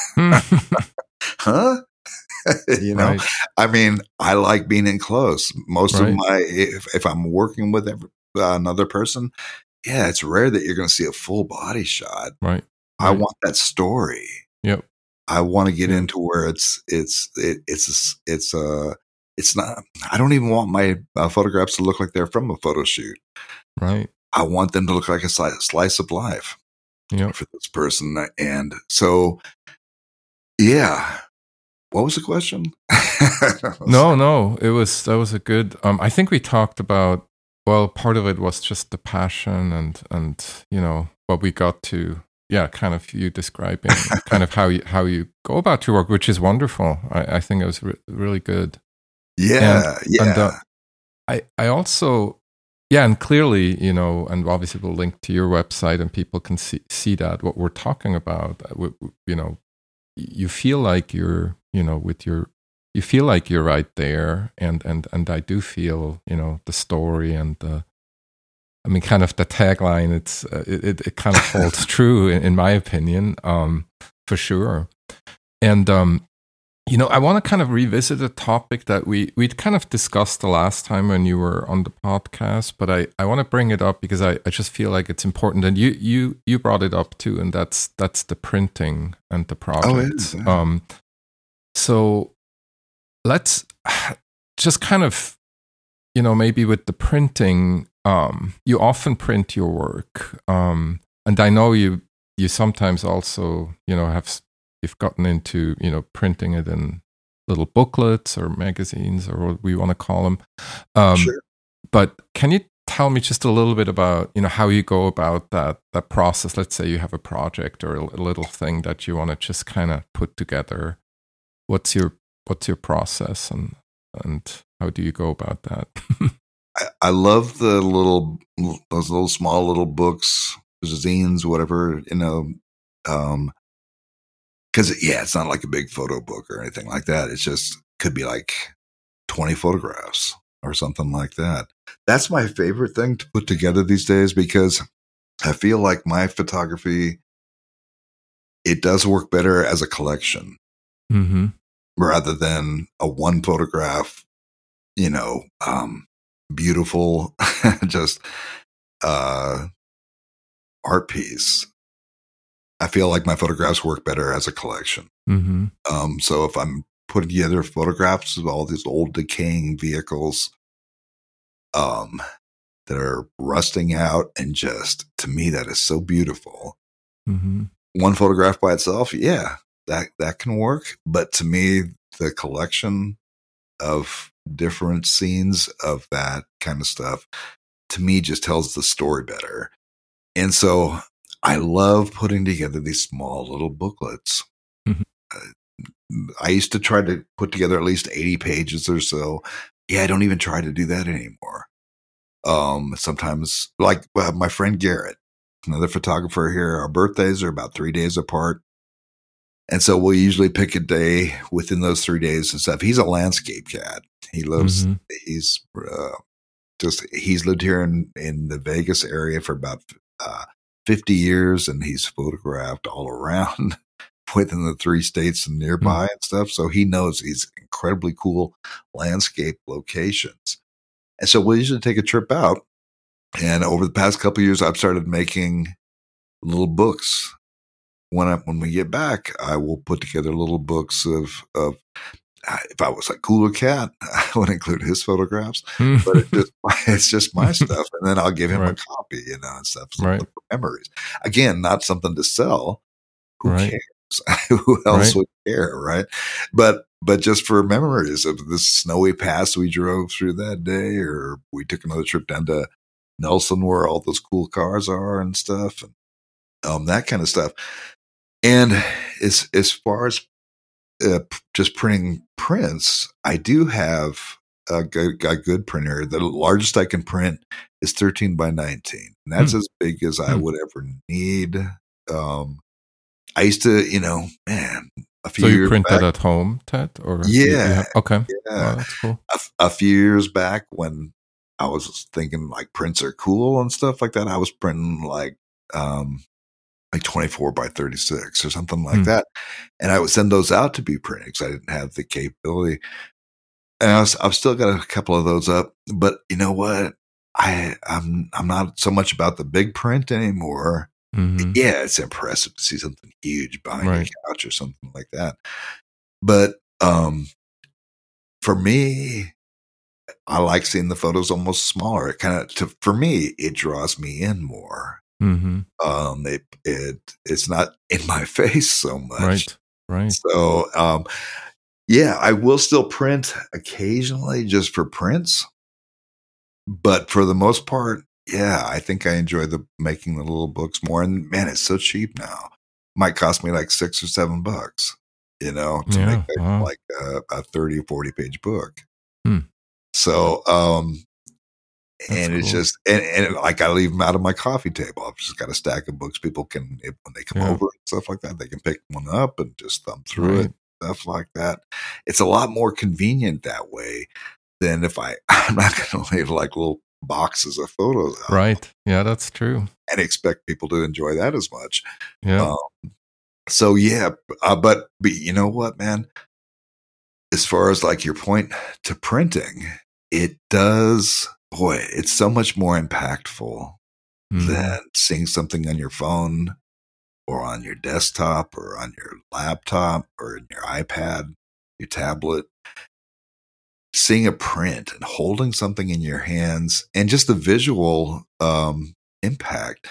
Huh? you know, right. I mean, I like being in close. Most right. of my, if, if I'm working with every, uh, another person, yeah, it's rare that you're going to see a full body shot. Right. I right. want that story. Yep. I want to get yep. into where it's, it's, it, it's, it's, uh, it's not, I don't even want my uh, photographs to look like they're from a photo shoot. Right. I want them to look like a slice, slice of life yep. for this person. And so, yeah. What was the question? no, no, it was, that was a good, um, I think we talked about, well, part of it was just the passion and, and, you know, what we got to, yeah, kind of you describing kind of how you, how you go about your work, which is wonderful. I, I think it was re- really good. Yeah. And, yeah. And, uh, I, I also, yeah, and clearly, you know, and obviously we'll link to your website and people can see, see that what we're talking about, you know, you feel like you're, you know, with your, you feel like you're right there. And, and, and I do feel, you know, the story and the, I mean, kind of the tagline, it's uh, it, it kind of holds true in, in my opinion, um, for sure. And, um, you know, I want to kind of revisit a topic that we, we'd kind of discussed the last time when you were on the podcast, but I, I want to bring it up because I, I just feel like it's important. And you, you, you brought it up too, and that's, that's the printing and the projects. Oh, yeah. Um, so let's just kind of, you know, maybe with the printing, um, you often print your work. Um, and I know you, you sometimes also, you know, have, you've gotten into, you know, printing it in little booklets or magazines or what we want to call them. Um, Sure. But can you tell me just a little bit about, you know, how you go about that, that process? Let's say you have a project or a, a little thing that you want to just kind of put together. What's your, what's your process, and, and how do you go about that? I, I love the little, those little small little books, zines, whatever, you know, um, because, yeah, it's not like a big photo book or anything like that. It's just could be like twenty photographs or something like that. That's my favorite thing to put together these days, because I feel like my photography, it does work better as a collection Mm-hmm. rather than a one photograph, you know, um, beautiful, just uh, art piece. I feel like my photographs work better as a collection. Mm-hmm. Um, so if I'm putting together photographs of all these old decaying vehicles um, that are rusting out, and just, to me, that is so beautiful. Mm-hmm. One photograph by itself, yeah, that, that can work. But to me, the collection of different scenes of that kind of stuff, to me, just tells the story better. And so I love putting together these small little booklets. Mm-hmm. Uh, I used to try to put together at least eighty pages or so. Yeah, I don't even try to do that anymore. Um, sometimes, like uh, my friend Garrett, another photographer here, our birthdays are about three days apart. And so we'll usually pick a day within those three days and stuff. He's a landscape cat. He loves, mm-hmm. he's uh, just, he's lived here in, in the Vegas area for about uh, fifty years, and he's photographed all around within the three states and nearby mm-hmm. and stuff. So he knows these incredibly cool landscape locations. And so we'll usually take a trip out. And over the past couple of years, I've started making little books. When I, when we get back, I will put together little books of, of if I was a cooler cat, I would include his photographs, but it just, it's just my stuff. And then I'll give him right. a copy, you know, and stuff. Right. For memories. Again, not something to sell. Who right. cares? Who else right. would care? Right. But, but just for memories of this snowy pass we drove through that day, or we took another trip down to Nelson where all those cool cars are and stuff, and um, that kind of stuff. And as, as far as uh, p- just printing prints, I do have a good, a good printer. The largest I can print is thirteen by nineteen. And that's hmm. as big as I hmm. would ever need. Um, I used to, you know, man, a few so you years print back, that at home, Ted? Or yeah. You, you have, okay. Yeah. Oh, that's cool. A, a few years back when I was thinking like prints are cool and stuff like that, I was printing like, um, like twenty-four by thirty-six or something like hmm. that. And I would send those out to be printed because I didn't have the capability. And I was, I've still got a couple of those up, but you know what? I, I'm, I'm not so much about the big print anymore. Mm-hmm. Yeah, it's impressive to see something huge behind right. a couch or something like that. But, um, for me, I like seeing the photos almost smaller. It kind of, for me, it draws me in more. Mm-hmm. Um, it, it, it's not in my face so much. Right. Right. So, um, yeah, I will still print occasionally just for prints, but for the most part, yeah, I think I enjoy the making the little books more. And man, it's so cheap now. Might cost me like six or seven bucks, you know, to yeah, make a, wow. like a, a thirty or forty page book. Hmm. So, um, That's and it's cool. just, and, and like I leave them out of my coffee table. I've just got a stack of books. People can, if, when they come Yeah. over and stuff like that, they can pick one up and just thumb through Right. it, stuff like that. It's a lot more convenient that way than if I, I'm not going to leave like little boxes of photos out Right. Yeah, that's true. and expect people to enjoy that as much. Yeah. Um, so yeah, uh, but, but you know what, man? As far as like your point to printing, it does, boy, it's so much more impactful Mhm. than seeing something on your phone or on your desktop or on your laptop or in your iPad, your tablet. Seeing a print and holding something in your hands and just the visual um, impact,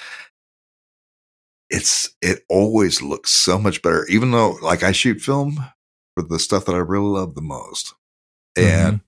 it's it always looks so much better. Even though, like, I shoot film for the stuff that I really love the most, and Mhm.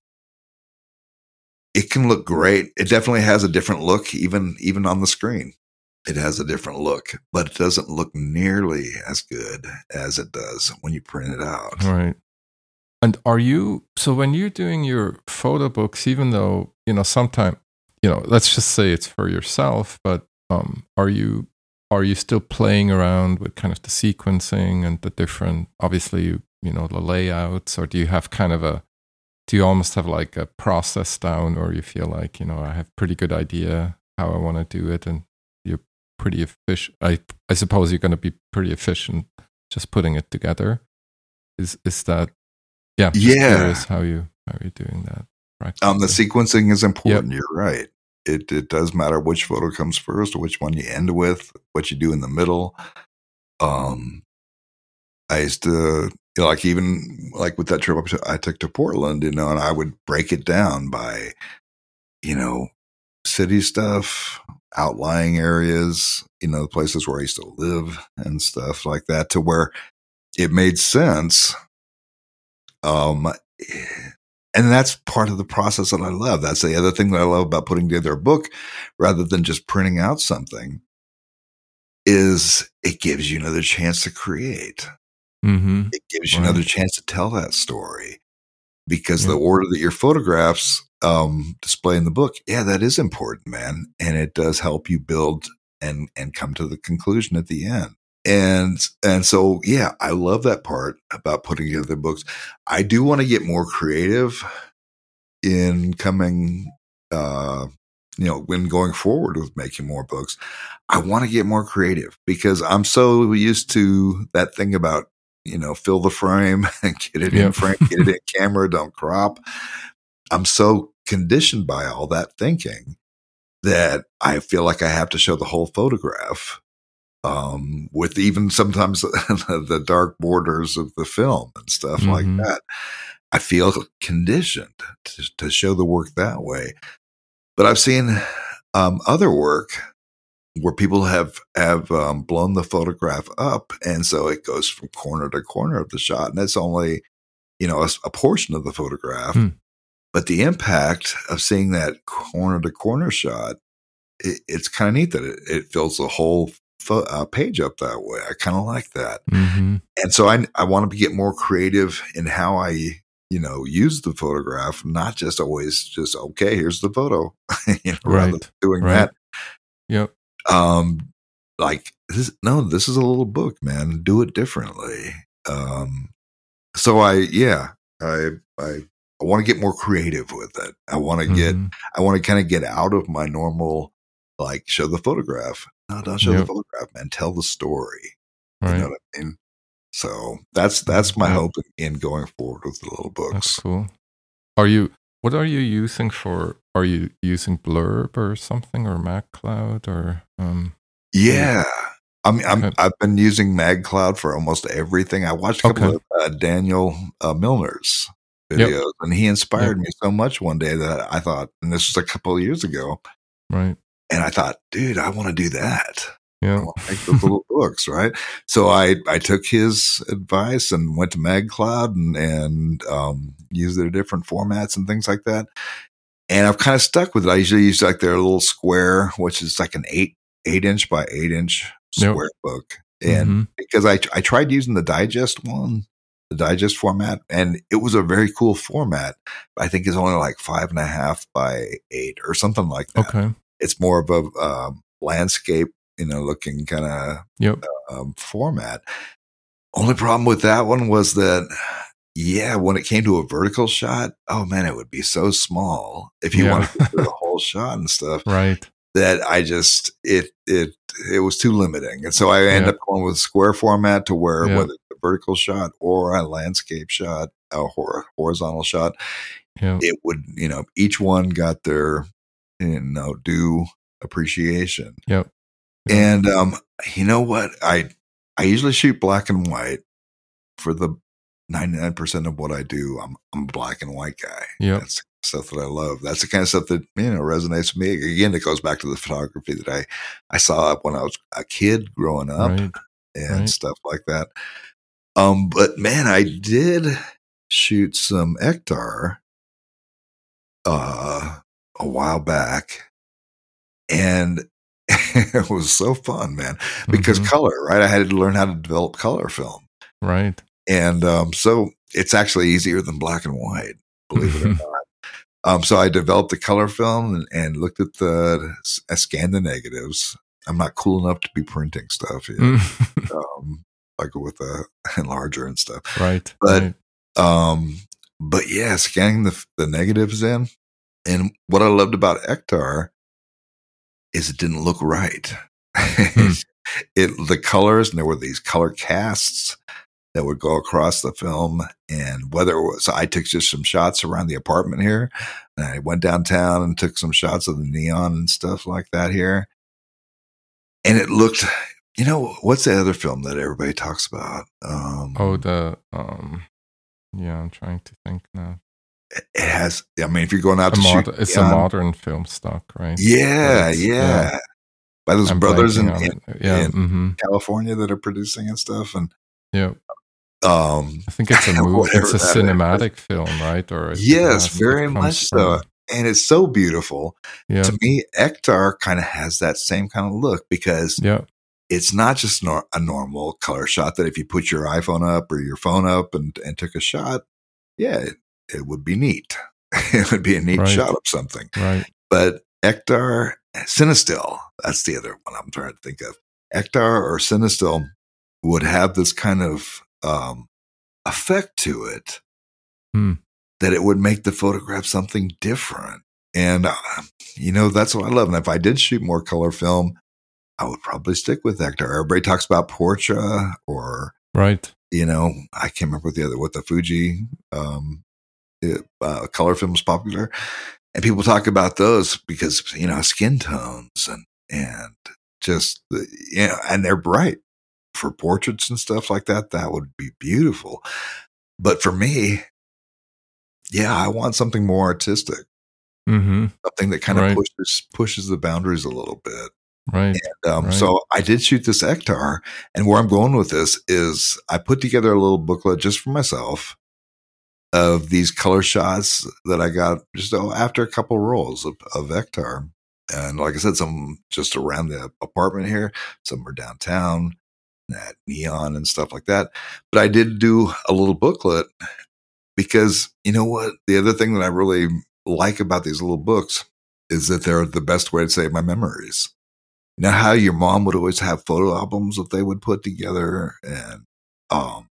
it can look great. It definitely has a different look, even even on the screen. It has a different look, but it doesn't look nearly as good as it does when you print it out. Right. And are you, so when you're doing your photo books, even though, you know, sometimes, you know, let's just say it's for yourself, but um, are you, are you still playing around with kind of the sequencing and the different, obviously, you, you know, the layouts, or do you have kind of a, do you almost have like a process down, or you feel like, you know, I have pretty good idea how I want to do it, and you're pretty efficient. I, I suppose you're going to be pretty efficient just putting it together. Is, is that, yeah, just Yeah. curious how you how you're doing that. Practically. Um, the sequencing is important. Yep. You're right. It it does matter which photo comes first, or which one you end with, what you do in the middle. Um, I used to, you know, like even like with that trip I took to Portland, you know, and I would break it down by, you know, city stuff, outlying areas, you know, the places where I used to live and stuff like that, to where it made sense. Um, and that's part of the process that I love. That's the other thing that I love about putting together a book rather than just printing out something, is it gives you another chance to create. Mm-hmm. It gives you Right. another chance to tell that story, because yeah. the order that your photographs um, display in the book, yeah, that is important, man. And it does help you build and, and come to the conclusion at the end. And, and so, yeah, I love that part about putting together books. I do want to get more creative in coming, uh, you know, when going forward with making more books. I want to get more creative, because I'm so used to that thing about, you know, fill the frame and get it yep. in frame, get it in camera, don't crop. I'm so conditioned by all that thinking that I feel like I have to show the whole photograph. Um, with even sometimes the, the dark borders of the film and stuff mm-hmm. like that. I feel conditioned to, to show the work that way. But I've seen um, other work where people have, have um, blown the photograph up, and so it goes from corner to corner of the shot, and it's only, you know, a, a portion of the photograph. Hmm. But the impact of seeing that corner to corner shot, it, it's kind of neat that it, it fills the whole Uh, page up that way. I kind of like that. Mm-hmm. And so I, I want to get more creative in how I, you know, use the photograph, not just always just, okay, here's the photo, you know, right. rather than doing right. that. Yep. Um, like this, no, this is a little book, man. Do it differently. Um, so I, yeah, I, I, I want to get more creative with it. I want to get, mm-hmm. I want to kind of get out of my normal, like, show the photograph. No, don't show yep. the photograph, man. Tell the story. Right. You know what I mean? So that's that's my yep. hope in going forward with the little books. That's cool. Are you? What are you using for? Are you using Blurb or something, or MagCloud, or? Um, yeah, I mean, I'm, I've been using MagCloud for almost everything. I watched a couple okay. of uh, Daniel uh, Milner's videos, yep. and he inspired yep. me so much one day that I thought, and this was a couple of years ago, right? And I thought, dude, I want to do that. Yeah. I want to make those little books, right? So I, I took his advice and went to MagCloud and, and um, used their different formats and things like that. And I've kind of stuck with it. I usually use like their little square, which is like an eight, eight inch by eight inch square yep. book. And mm-hmm. because I, I tried using the digest one, the digest format, and it was a very cool format. I think it's only like five and a half by eight or something like that. Okay. It's more of a um, landscape, you know, looking kind of yep. um, format. Only problem with that one was that yeah, when it came to a vertical shot, oh man, it would be so small if you Yeah. wanted to do the whole shot and stuff. Right. That I just it it it was too limiting, and so I end Yeah. up going with square format to where Yeah. whether it's a vertical shot or a landscape shot, a hor- horizontal shot, Yeah. it would, you know, each one got their, you know, due appreciation. Yep. And um, you know what? I I usually shoot black and white for the ninety-nine percent of what I do. I'm I'm a black and white guy. Yep. That's the stuff that I love. That's the kind of stuff that, you know, resonates with me. Again, it goes back to the photography that I, I saw when I was a kid growing up Right. and Right. stuff like that. Um, but man, I did shoot some Ektar uh, a while back, and it was so fun, man, because Mhm. color, right? I had to learn how to develop color film. Right. And um, so it's actually easier than black and white, believe it or not. Um, so I developed the color film and, and looked at the, I scanned the negatives. I'm not cool enough to be printing stuff yet, um, like with a enlarger and stuff. Right. But, Right. um, but yeah, scanning the, the negatives in. And what I loved about Ektar is it didn't look right. Hmm. it, the colors, and there were these color casts that would go across the film, and whether it was, so I took just some shots around the apartment here, and I went downtown and took some shots of the neon and stuff like that here. And it looked, you know, what's the other film that everybody talks about? Um, Oh, the um, yeah, I'm trying to think now. it has, I mean, if you're going out A to mod- shoot, it's neon, a modern film stock, right? yeah, But it's- yeah, by those I'm brothers in, blanking on in, it. Yeah. in Mm-hmm. California that are producing and stuff. And, Yeah. um, I think it's a movie. whatever It's a that is. cinematic film, right? Or it Yes, has- it very comes much so. from- And it's so beautiful. Yeah. To me, Ektar kind of has that same kind of look because Yeah. it's not just nor- a normal color shot that if you put your iPhone up or your phone up and, and took a shot, yeah, it, it would be neat. It would be a neat Right. shot of something. Right. But Ektar, Cinestill, that's the other one I'm trying to think of. Ektar or Cinestill would have this kind of um, effect to it Hmm. that it would make the photograph something different. And, uh, you know, that's what I love. And if I did shoot more color film, I would probably stick with Ektar. Everybody talks about Portra or, Right. you know, I can't remember what the other, what the Fuji um, it, uh, color film is popular. And people talk about those because, you know, skin tones and, and just, the, you know, and they're bright for portraits and stuff like that. That would be beautiful. But for me, yeah, I want something more artistic, Mm-hmm. something that kind of Right. pushes, pushes the boundaries a little bit. Right. Um, Right. So I did shoot this Ektar, and where I'm going with this is I put together a little booklet just for myself of these color shots that I got just oh, after a couple rolls of, of Ektar. And like I said, some just around the apartment here, some are downtown, at neon and stuff like that. But I did do a little booklet because, you know what? The other thing that I really like about these little books is that they're the best way to save my memories. You know how your mom would always have photo albums that they would put together, and um,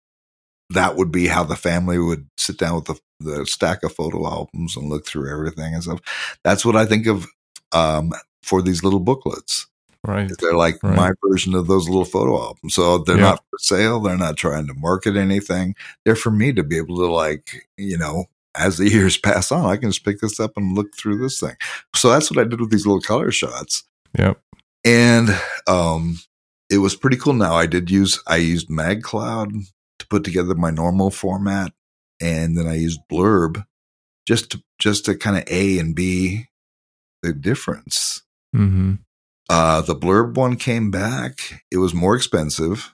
that would be how the family would sit down with the, the stack of photo albums and look through everything and stuff. That's what I think of um, for these little booklets. Right. They're like Right. my version of those little photo albums. So they're Yeah. not for sale. They're not trying to market anything. They're for me to be able to, like, you know, as the years pass on, I can just pick this up and look through this thing. So that's what I did with these little color shots. Yep. And um, it was pretty cool. Now I did use, I used MagCloud to put together my normal format. And then I used Blurb just to, just to kind of A and B the difference. Mm-hmm. Uh, the Blurb one came back. It was more expensive,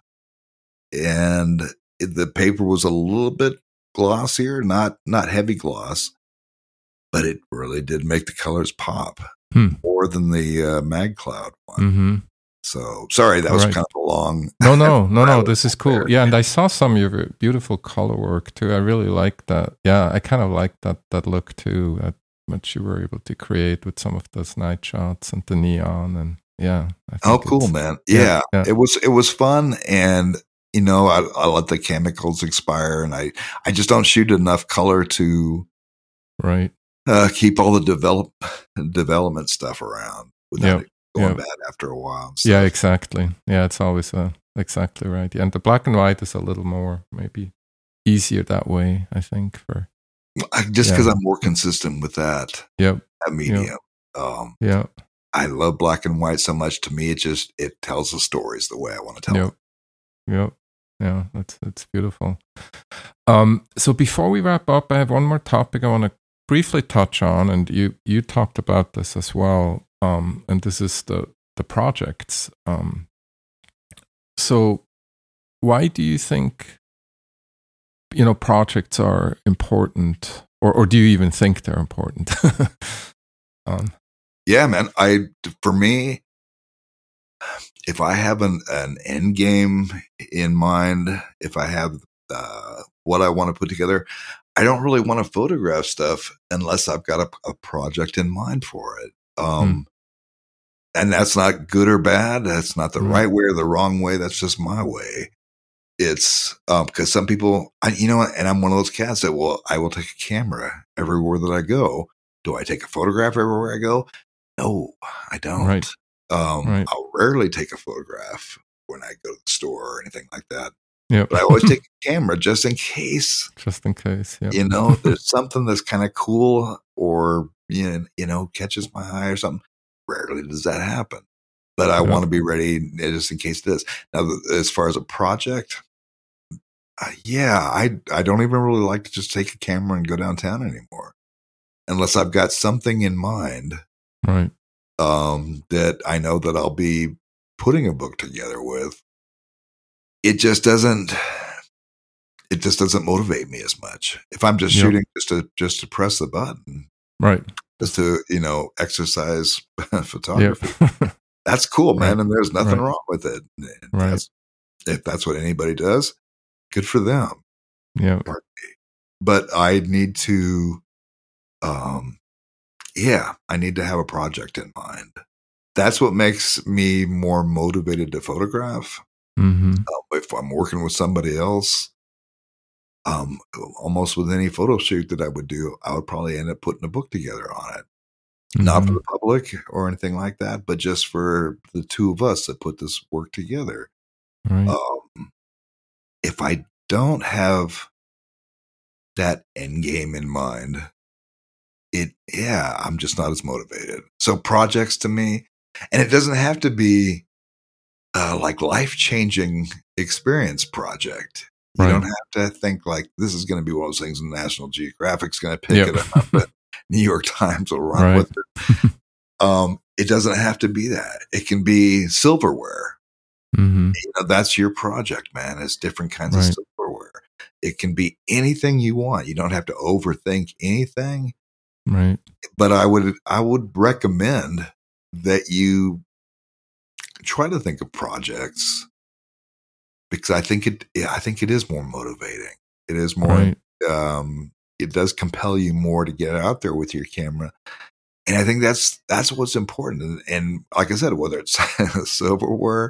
and it, the paper was a little bit glossier, not not heavy gloss, but it really did make the colors pop Hmm. more than the uh, MagCloud one. Mm-hmm. So sorry, that was Right. kind of a long. No, no, no, no. was This is cool. there. Yeah, and I saw some of your beautiful color work too. I really like that. Yeah, I kind of like that that look too. That what you were able to create with some of those night shots and the neon, and yeah. I Oh, think cool, it's- man! yeah, Yeah, yeah. it was it was fun, and you know, I, I let the chemicals expire, and I, I just don't shoot enough color to right uh, keep all the develop development stuff around without yep. it going Yep. bad after a while. And Yeah, stuff. exactly. Yeah, it's always uh, exactly right. Yeah, and the black and white is a little more maybe easier that way, I think. For I, just because yeah. I'm more consistent with that, Yep. that medium. Yep. Um, Yeah. I love black and white so much. To me, it just it tells the stories the way I want to tell Yep. them. Yep. Yeah, that's that's beautiful. Um, so before we wrap up, I have one more topic I want to briefly touch on, and you you talked about this as well. Um, and this is the the projects. Um, so why do you think you know projects are important, or or do you even think they're important? um, Yeah, man. I for me, if I have an, an end game in mind, if I have uh, what I want to put together, I don't really want to photograph stuff unless I've got a, a project in mind for it. Um, hmm. And that's not good or bad. That's not the Right. right way or the wrong way. That's just my way. It's um, because some people, I, you know, and I'm one of those cats that will, I will take a camera everywhere that I go. Do I take a photograph everywhere I go? No, I don't. Right. Um, Right. I'll rarely take a photograph when I go to the store or anything like that. Yep. But I always take a camera just in case. Just in case. Yep. You know, there's something that's kind of cool or, you know, you know, catches my eye or something. Rarely does that happen. But I Yep. want to be ready just in case it does. Now, as far as a project, uh, yeah, I I don't even really like to just take a camera and go downtown anymore, unless I've got something in mind. Right. Um, that I know that I'll be putting a book together with. It just doesn't. It just doesn't motivate me as much. If I'm just Yep. shooting just to just to press the button, Right. just to you know exercise photography, Yep. that's cool, man, Right. and there's nothing Right. wrong with it. And Right. that's, if that's what anybody does, good for them. Yeah. But I need to, um, yeah, I need to have a project in mind. That's what makes me more motivated to photograph. Mm-hmm. Uh, if I'm working with somebody else, um, almost with any photo shoot that I would do, I would probably end up putting a book together on it. Mm-hmm. Not for the public or anything like that, but just for the two of us that put this work together. Right. Um, if I don't have that end game in mind, it, yeah, I'm just not as motivated. So projects to me, and it doesn't have to be uh, like life-changing experience project. You Right. don't have to think like this is going to be one of those things and National Geographic's going to pick Yep. it up, but New York Times will run Right. with it. Um, it doesn't have to be that. It can be silverware. Mm-hmm. You know, that's your project, man. It's different kinds Right. of silverware. It can be anything you want. You don't have to overthink anything. Right. But I would I would recommend that you try to think of projects, because I think it yeah, I think it is more motivating. It is more Right. um, it does compel you more to get out there with your camera. And I think that's that's what's important. And, and like I said, whether it's silverware,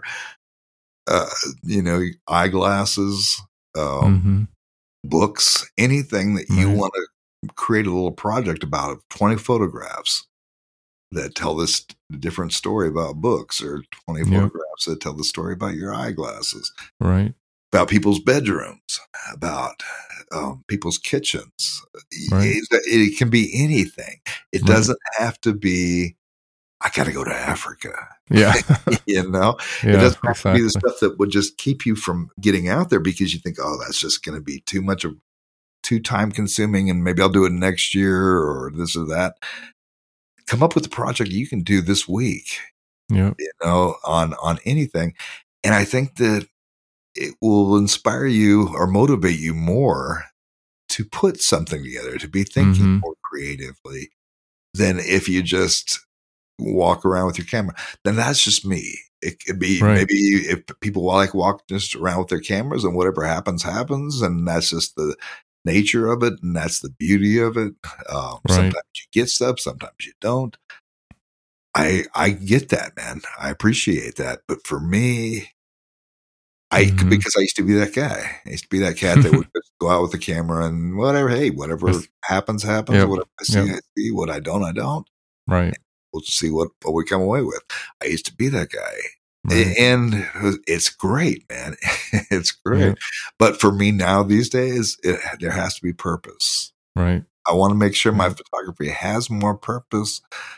uh, you know, eyeglasses, um, Mm-hmm. books, anything that you Right. want to create a little project about, twenty photographs that tell this different story about books, or twenty Yep. photographs that tell the story about your eyeglasses, Right. about people's bedrooms, about um, people's kitchens. Right. It, it can be anything. It Right. doesn't have to be, I got to go to Africa. Yeah. You know, it Yeah. doesn't have to be the Exactly. stuff that would just keep you from getting out there because you think, oh, that's just going to be too much of too time consuming, and maybe I'll do it next year or this or that. Come up with a project you can do this week, Yep. you know, on on anything, and I think that it will inspire you or motivate you more to put something together, to be thinking Mm-hmm. more creatively than if you just walk around with your camera. Then that's just me. It could be Right. maybe if people like walk just around with their cameras and whatever happens, happens. And that's just the nature of it. And that's the beauty of it. Um, Right. Sometimes you get stuff, sometimes you don't. I, I get that, man. I appreciate that. But for me, I Mhm. because I used to be that guy. I used to be that cat that would just go out with the camera and whatever. Hey, whatever Just- happens, happens. Yep. Whatever I see, Yep. I see. What I don't, I don't. Right. We'll just see what, what we come away with. I used to be that guy. Right. And it's great, man. It's great. Yeah. But for me now, these days, it, there has to be purpose. Right. I want to make sure my Yeah. photography has more purpose.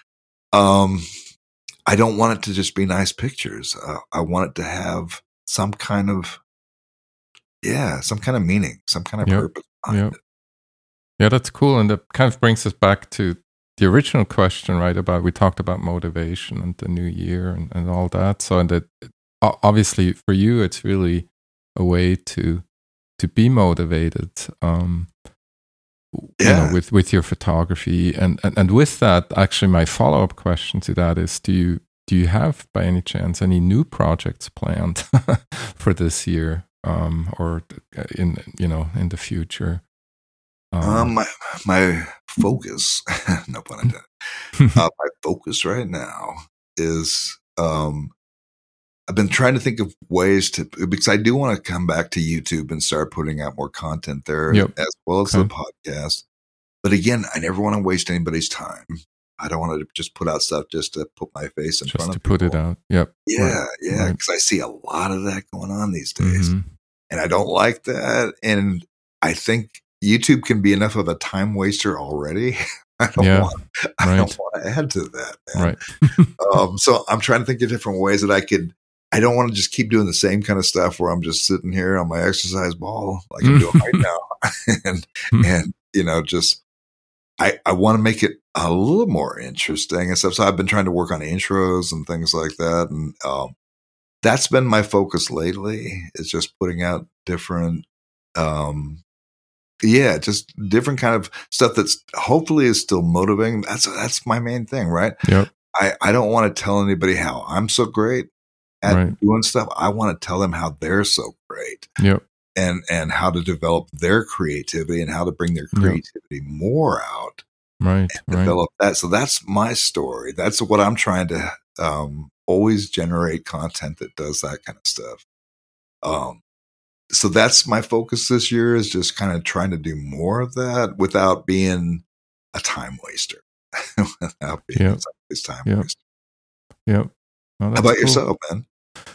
Um, I don't want it to just be nice pictures. Uh, I want it to have some kind of, yeah, some kind of meaning, some kind of Yep. purpose behind Yep. it. Yeah, that's cool. And that kind of brings us back to the original question, right? About, we talked about motivation and the new year and, and all that. So, and that o- obviously for you, it's really a way to, to be motivated, um, you Yeah. know, with, with your photography. And, and, and with that, actually my follow-up question to that is, do you, do you have by any chance any new projects planned for this year? Um, or in, you know, in the future? Um, Um, my, my focus, no pun intended, uh, my focus right now is, um, I've been trying to think of ways to, because I do want to come back to YouTube and start putting out more content there, Yep. as well as Okay. the podcast. But again, I never want to waste anybody's time. I don't want to just put out stuff just to put my face in just front to of put people. it out. Yep. Yeah, Right. yeah, Right. because I see a lot of that going on these days, Mhm. and I don't like that. And I think YouTube can be enough of a time waster already. I don't Yeah. want. I Right. don't want to add to that, man. Right. Um, so I'm trying to think of different ways that I could. I don't want to just keep doing the same kind of stuff where I'm just sitting here on my exercise ball like I'm doing right now, and and you know, just I I want to make it a little more interesting and stuff. So I've been trying to work on intros and things like that, and um, that's been my focus lately. Is just putting out different, um, yeah, just different kind of stuff that's hopefully is still motivating. That's that's my main thing, right? Yep. I, I don't want to tell anybody how I'm so great at Right. doing stuff. I want to tell them how they're so great Yep. and, and how to develop their creativity and how to bring their Yep. creativity more out Right. and Right. develop that. So that's my story. That's what I'm trying to um, always generate content that does that kind of stuff. Um, so that's my focus this year, is just kind of trying to do more of that without being a time waster. Without being Yep. a time Yep. waster. Yep. Oh, How that's about cool. yourself, man?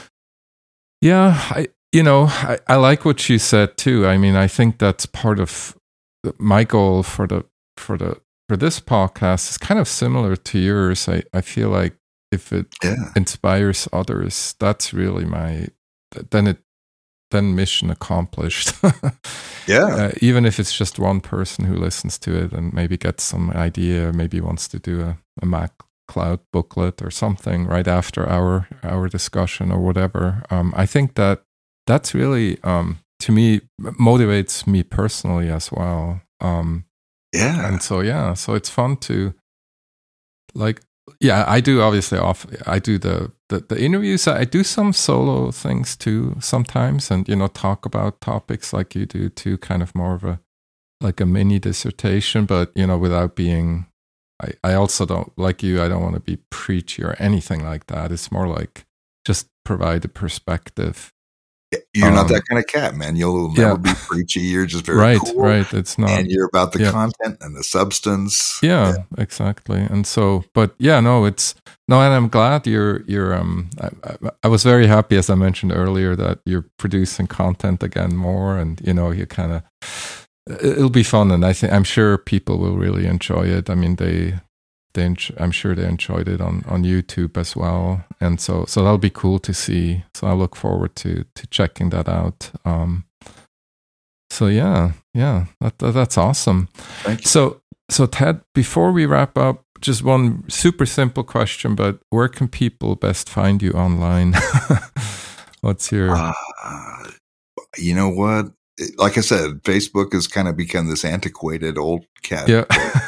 Yeah, I you know, I, I like what you said too. I mean, I think that's part of the- my goal for the for the for this podcast is kind of similar to yours. I, I feel like if it Yeah. inspires others, that's really my then it then mission accomplished. Yeah. Uh, even if it's just one person who listens to it and maybe gets some idea, maybe wants to do a, a Mac Cloud booklet or something right after our our discussion or whatever. Um, I think that that's really um, to me motivates me personally as well. Um, Yeah. and so yeah, so it's fun to like. Yeah, I do obviously off. I do the, the the interviews. I do some solo things too sometimes, and you know talk about topics like you do too. Kind of more of a like a mini dissertation, but you know without being. I I also don't like you. I don't want to be preachy or anything like that. It's more like just provide a perspective. You're not Um, that kind of cat, man. You'll yeah. never be preachy. You're just very Right, cool. right. It's not. And you're about the yeah. content and the substance. Yeah, exactly. And so, but yeah, no, it's no, and I'm glad you're you're. Um, I, I, I was very happy, as I mentioned earlier, that you're producing content again more, and you know, you kind of. It'll be fun, and I think I'm sure people will really enjoy it. I mean, they, they, enj- I'm sure they enjoyed it on, on YouTube as well, and so so that'll be cool to see. So I look forward to to checking that out. Um, so yeah, yeah, that, that that's awesome. Thank you. So so Ted, before we wrap up, just one super simple question, but where can people best find you online? What's your? Uh, you know what? Like I said, Facebook has kind of become this antiquated old cat Yeah.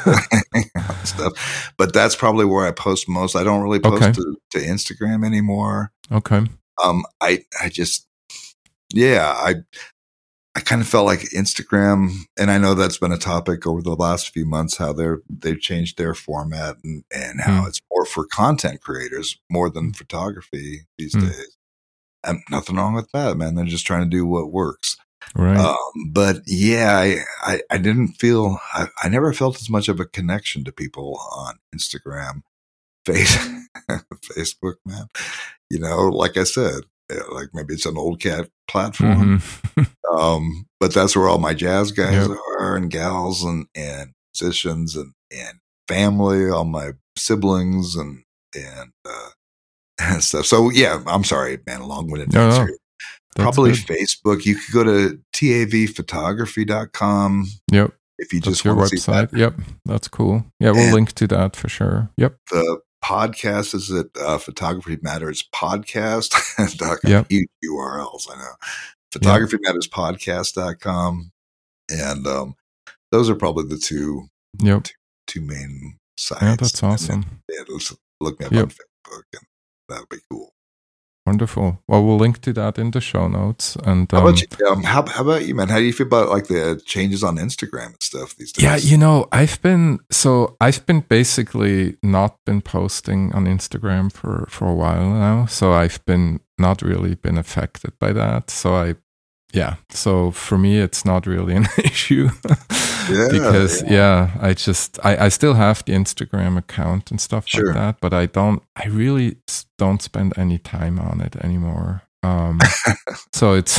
stuff, but that's probably where I post most. I don't really post Okay. to, to Instagram anymore. Okay. Um, I I just yeah, I I kind of felt like Instagram, and I know that's been a topic over the last few months, how they're they've changed their format and and how Mm. it's more for content creators more than photography these Mm. days. um, nothing wrong with that, man. They're just trying to do what works. Right. Um, but yeah, I, I, I didn't feel, I, I never felt as much of a connection to people on Instagram, Face, Facebook, man. You know, like I said, like maybe it's an old cat platform. Mm-hmm. um, but that's where all my jazz guys yep. are and gals and, and musicians and, and family, all my siblings and, and, uh, and stuff. So yeah, I'm sorry, man, long-winded no, answer. no. Probably good. Facebook. You could go to T A V photography dot com. Yep. If you that's just your want to website. See that. Yep. That's cool. Yeah, we'll and link to that for sure. Yep. The podcast is at uh, Photography Matters Podcast. Yep. Huge U R Ls, I know. Photography Matters Podcast dot com. And um, those are probably the two, yep. two, two main sites. Yeah, that's awesome. And, yeah, let's look me up yep. on Facebook, and that would be cool. Wonderful. Well, we'll link to that in the show notes. And um, how, about you, um, how, how about you, man? How do you feel about like the changes on Instagram and stuff these days? Yeah, you know, I've been so I've been basically not been posting on Instagram for for a while now. So I've been not really been affected by that. So I, yeah. So for me, it's not really an issue yeah, because yeah. yeah, I just I, I still have the Instagram account and stuff sure. like that, but I don't. I really don't spend any time on it anymore. Um, so it's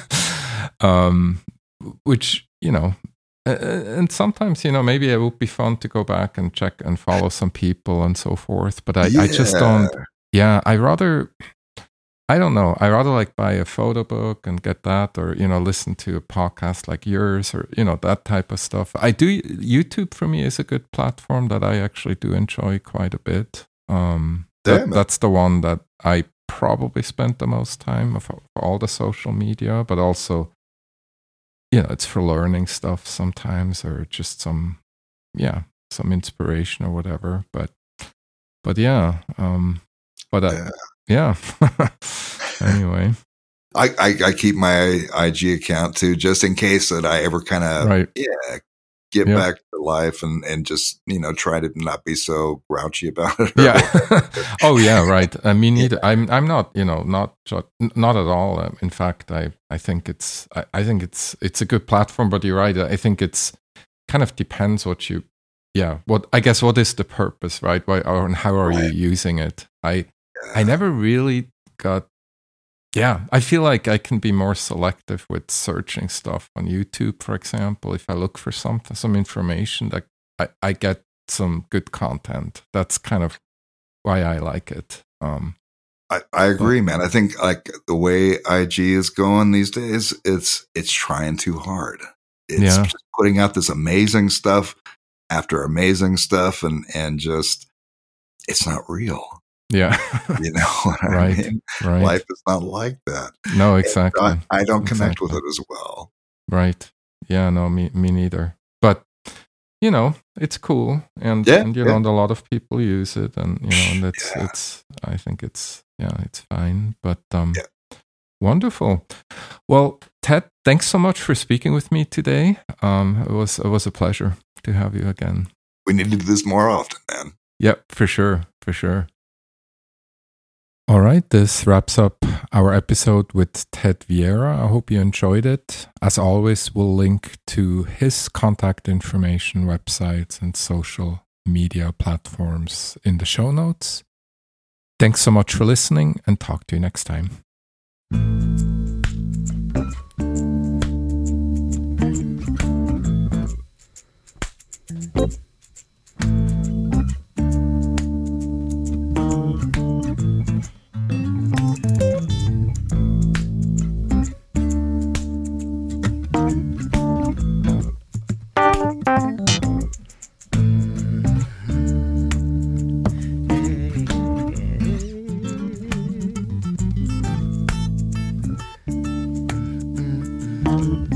um, which you know, and sometimes you know maybe it would be fun to go back and check and follow some people and so forth. But I, yeah. I just don't. Yeah, I rather. I don't know. I rather like buy a photo book and get that, or you know, listen to a podcast like yours, or you know, that type of stuff. I do. YouTube for me is a good platform that I actually do enjoy quite a bit. Um, that, that's the one that I probably spent the most time of all the social media, but also, you know, it's for learning stuff sometimes, or just some, yeah, some inspiration or whatever. But, but yeah, um, but I. Yeah. Anyway, I, I I keep my I G account too, just in case that I ever kind of right. yeah get yep. back to life and and just you know try to not be so grouchy about it. Yeah. Oh yeah, right. I mean, neither. Yeah. I'm I'm not you know not not at all. Um, in fact, I I think it's I, I think it's it's a good platform. But you're right. I think it's kind of depends what you yeah what I guess what is the purpose, right? Why or how are right. you using it? I. I never really got, yeah, I feel like I can be more selective with searching stuff on YouTube, for example. If I look for something, some information, that I, I get some good content. That's kind of why I like it. Um, I, I agree, but, man. I think like the way I G is going these days, it's it's trying too hard. It's yeah. just putting out this amazing stuff after amazing stuff, and and just it's not real. Yeah. You know what right, I mean? Right. Life is not like that. No, exactly. I, I don't connect exactly. with it as well. Right. Yeah, no, me me neither. But, you know, it's cool. And, yeah, and you yeah. know, a lot of people use it. And, you know, and it's, yeah. it's I think it's, yeah, it's fine. But, um, yeah. wonderful. Well, Ted, thanks so much for speaking with me today. Um, it was, it was a pleasure to have you again. We need to do this more often, man. Yep, for sure. For sure. All right, this wraps up our episode with Ted Vieira. I hope you enjoyed it. As always, we'll link to his contact information, websites, and social media platforms in the show notes. Thanks so much for listening, and talk to you next time. Mm-hmm.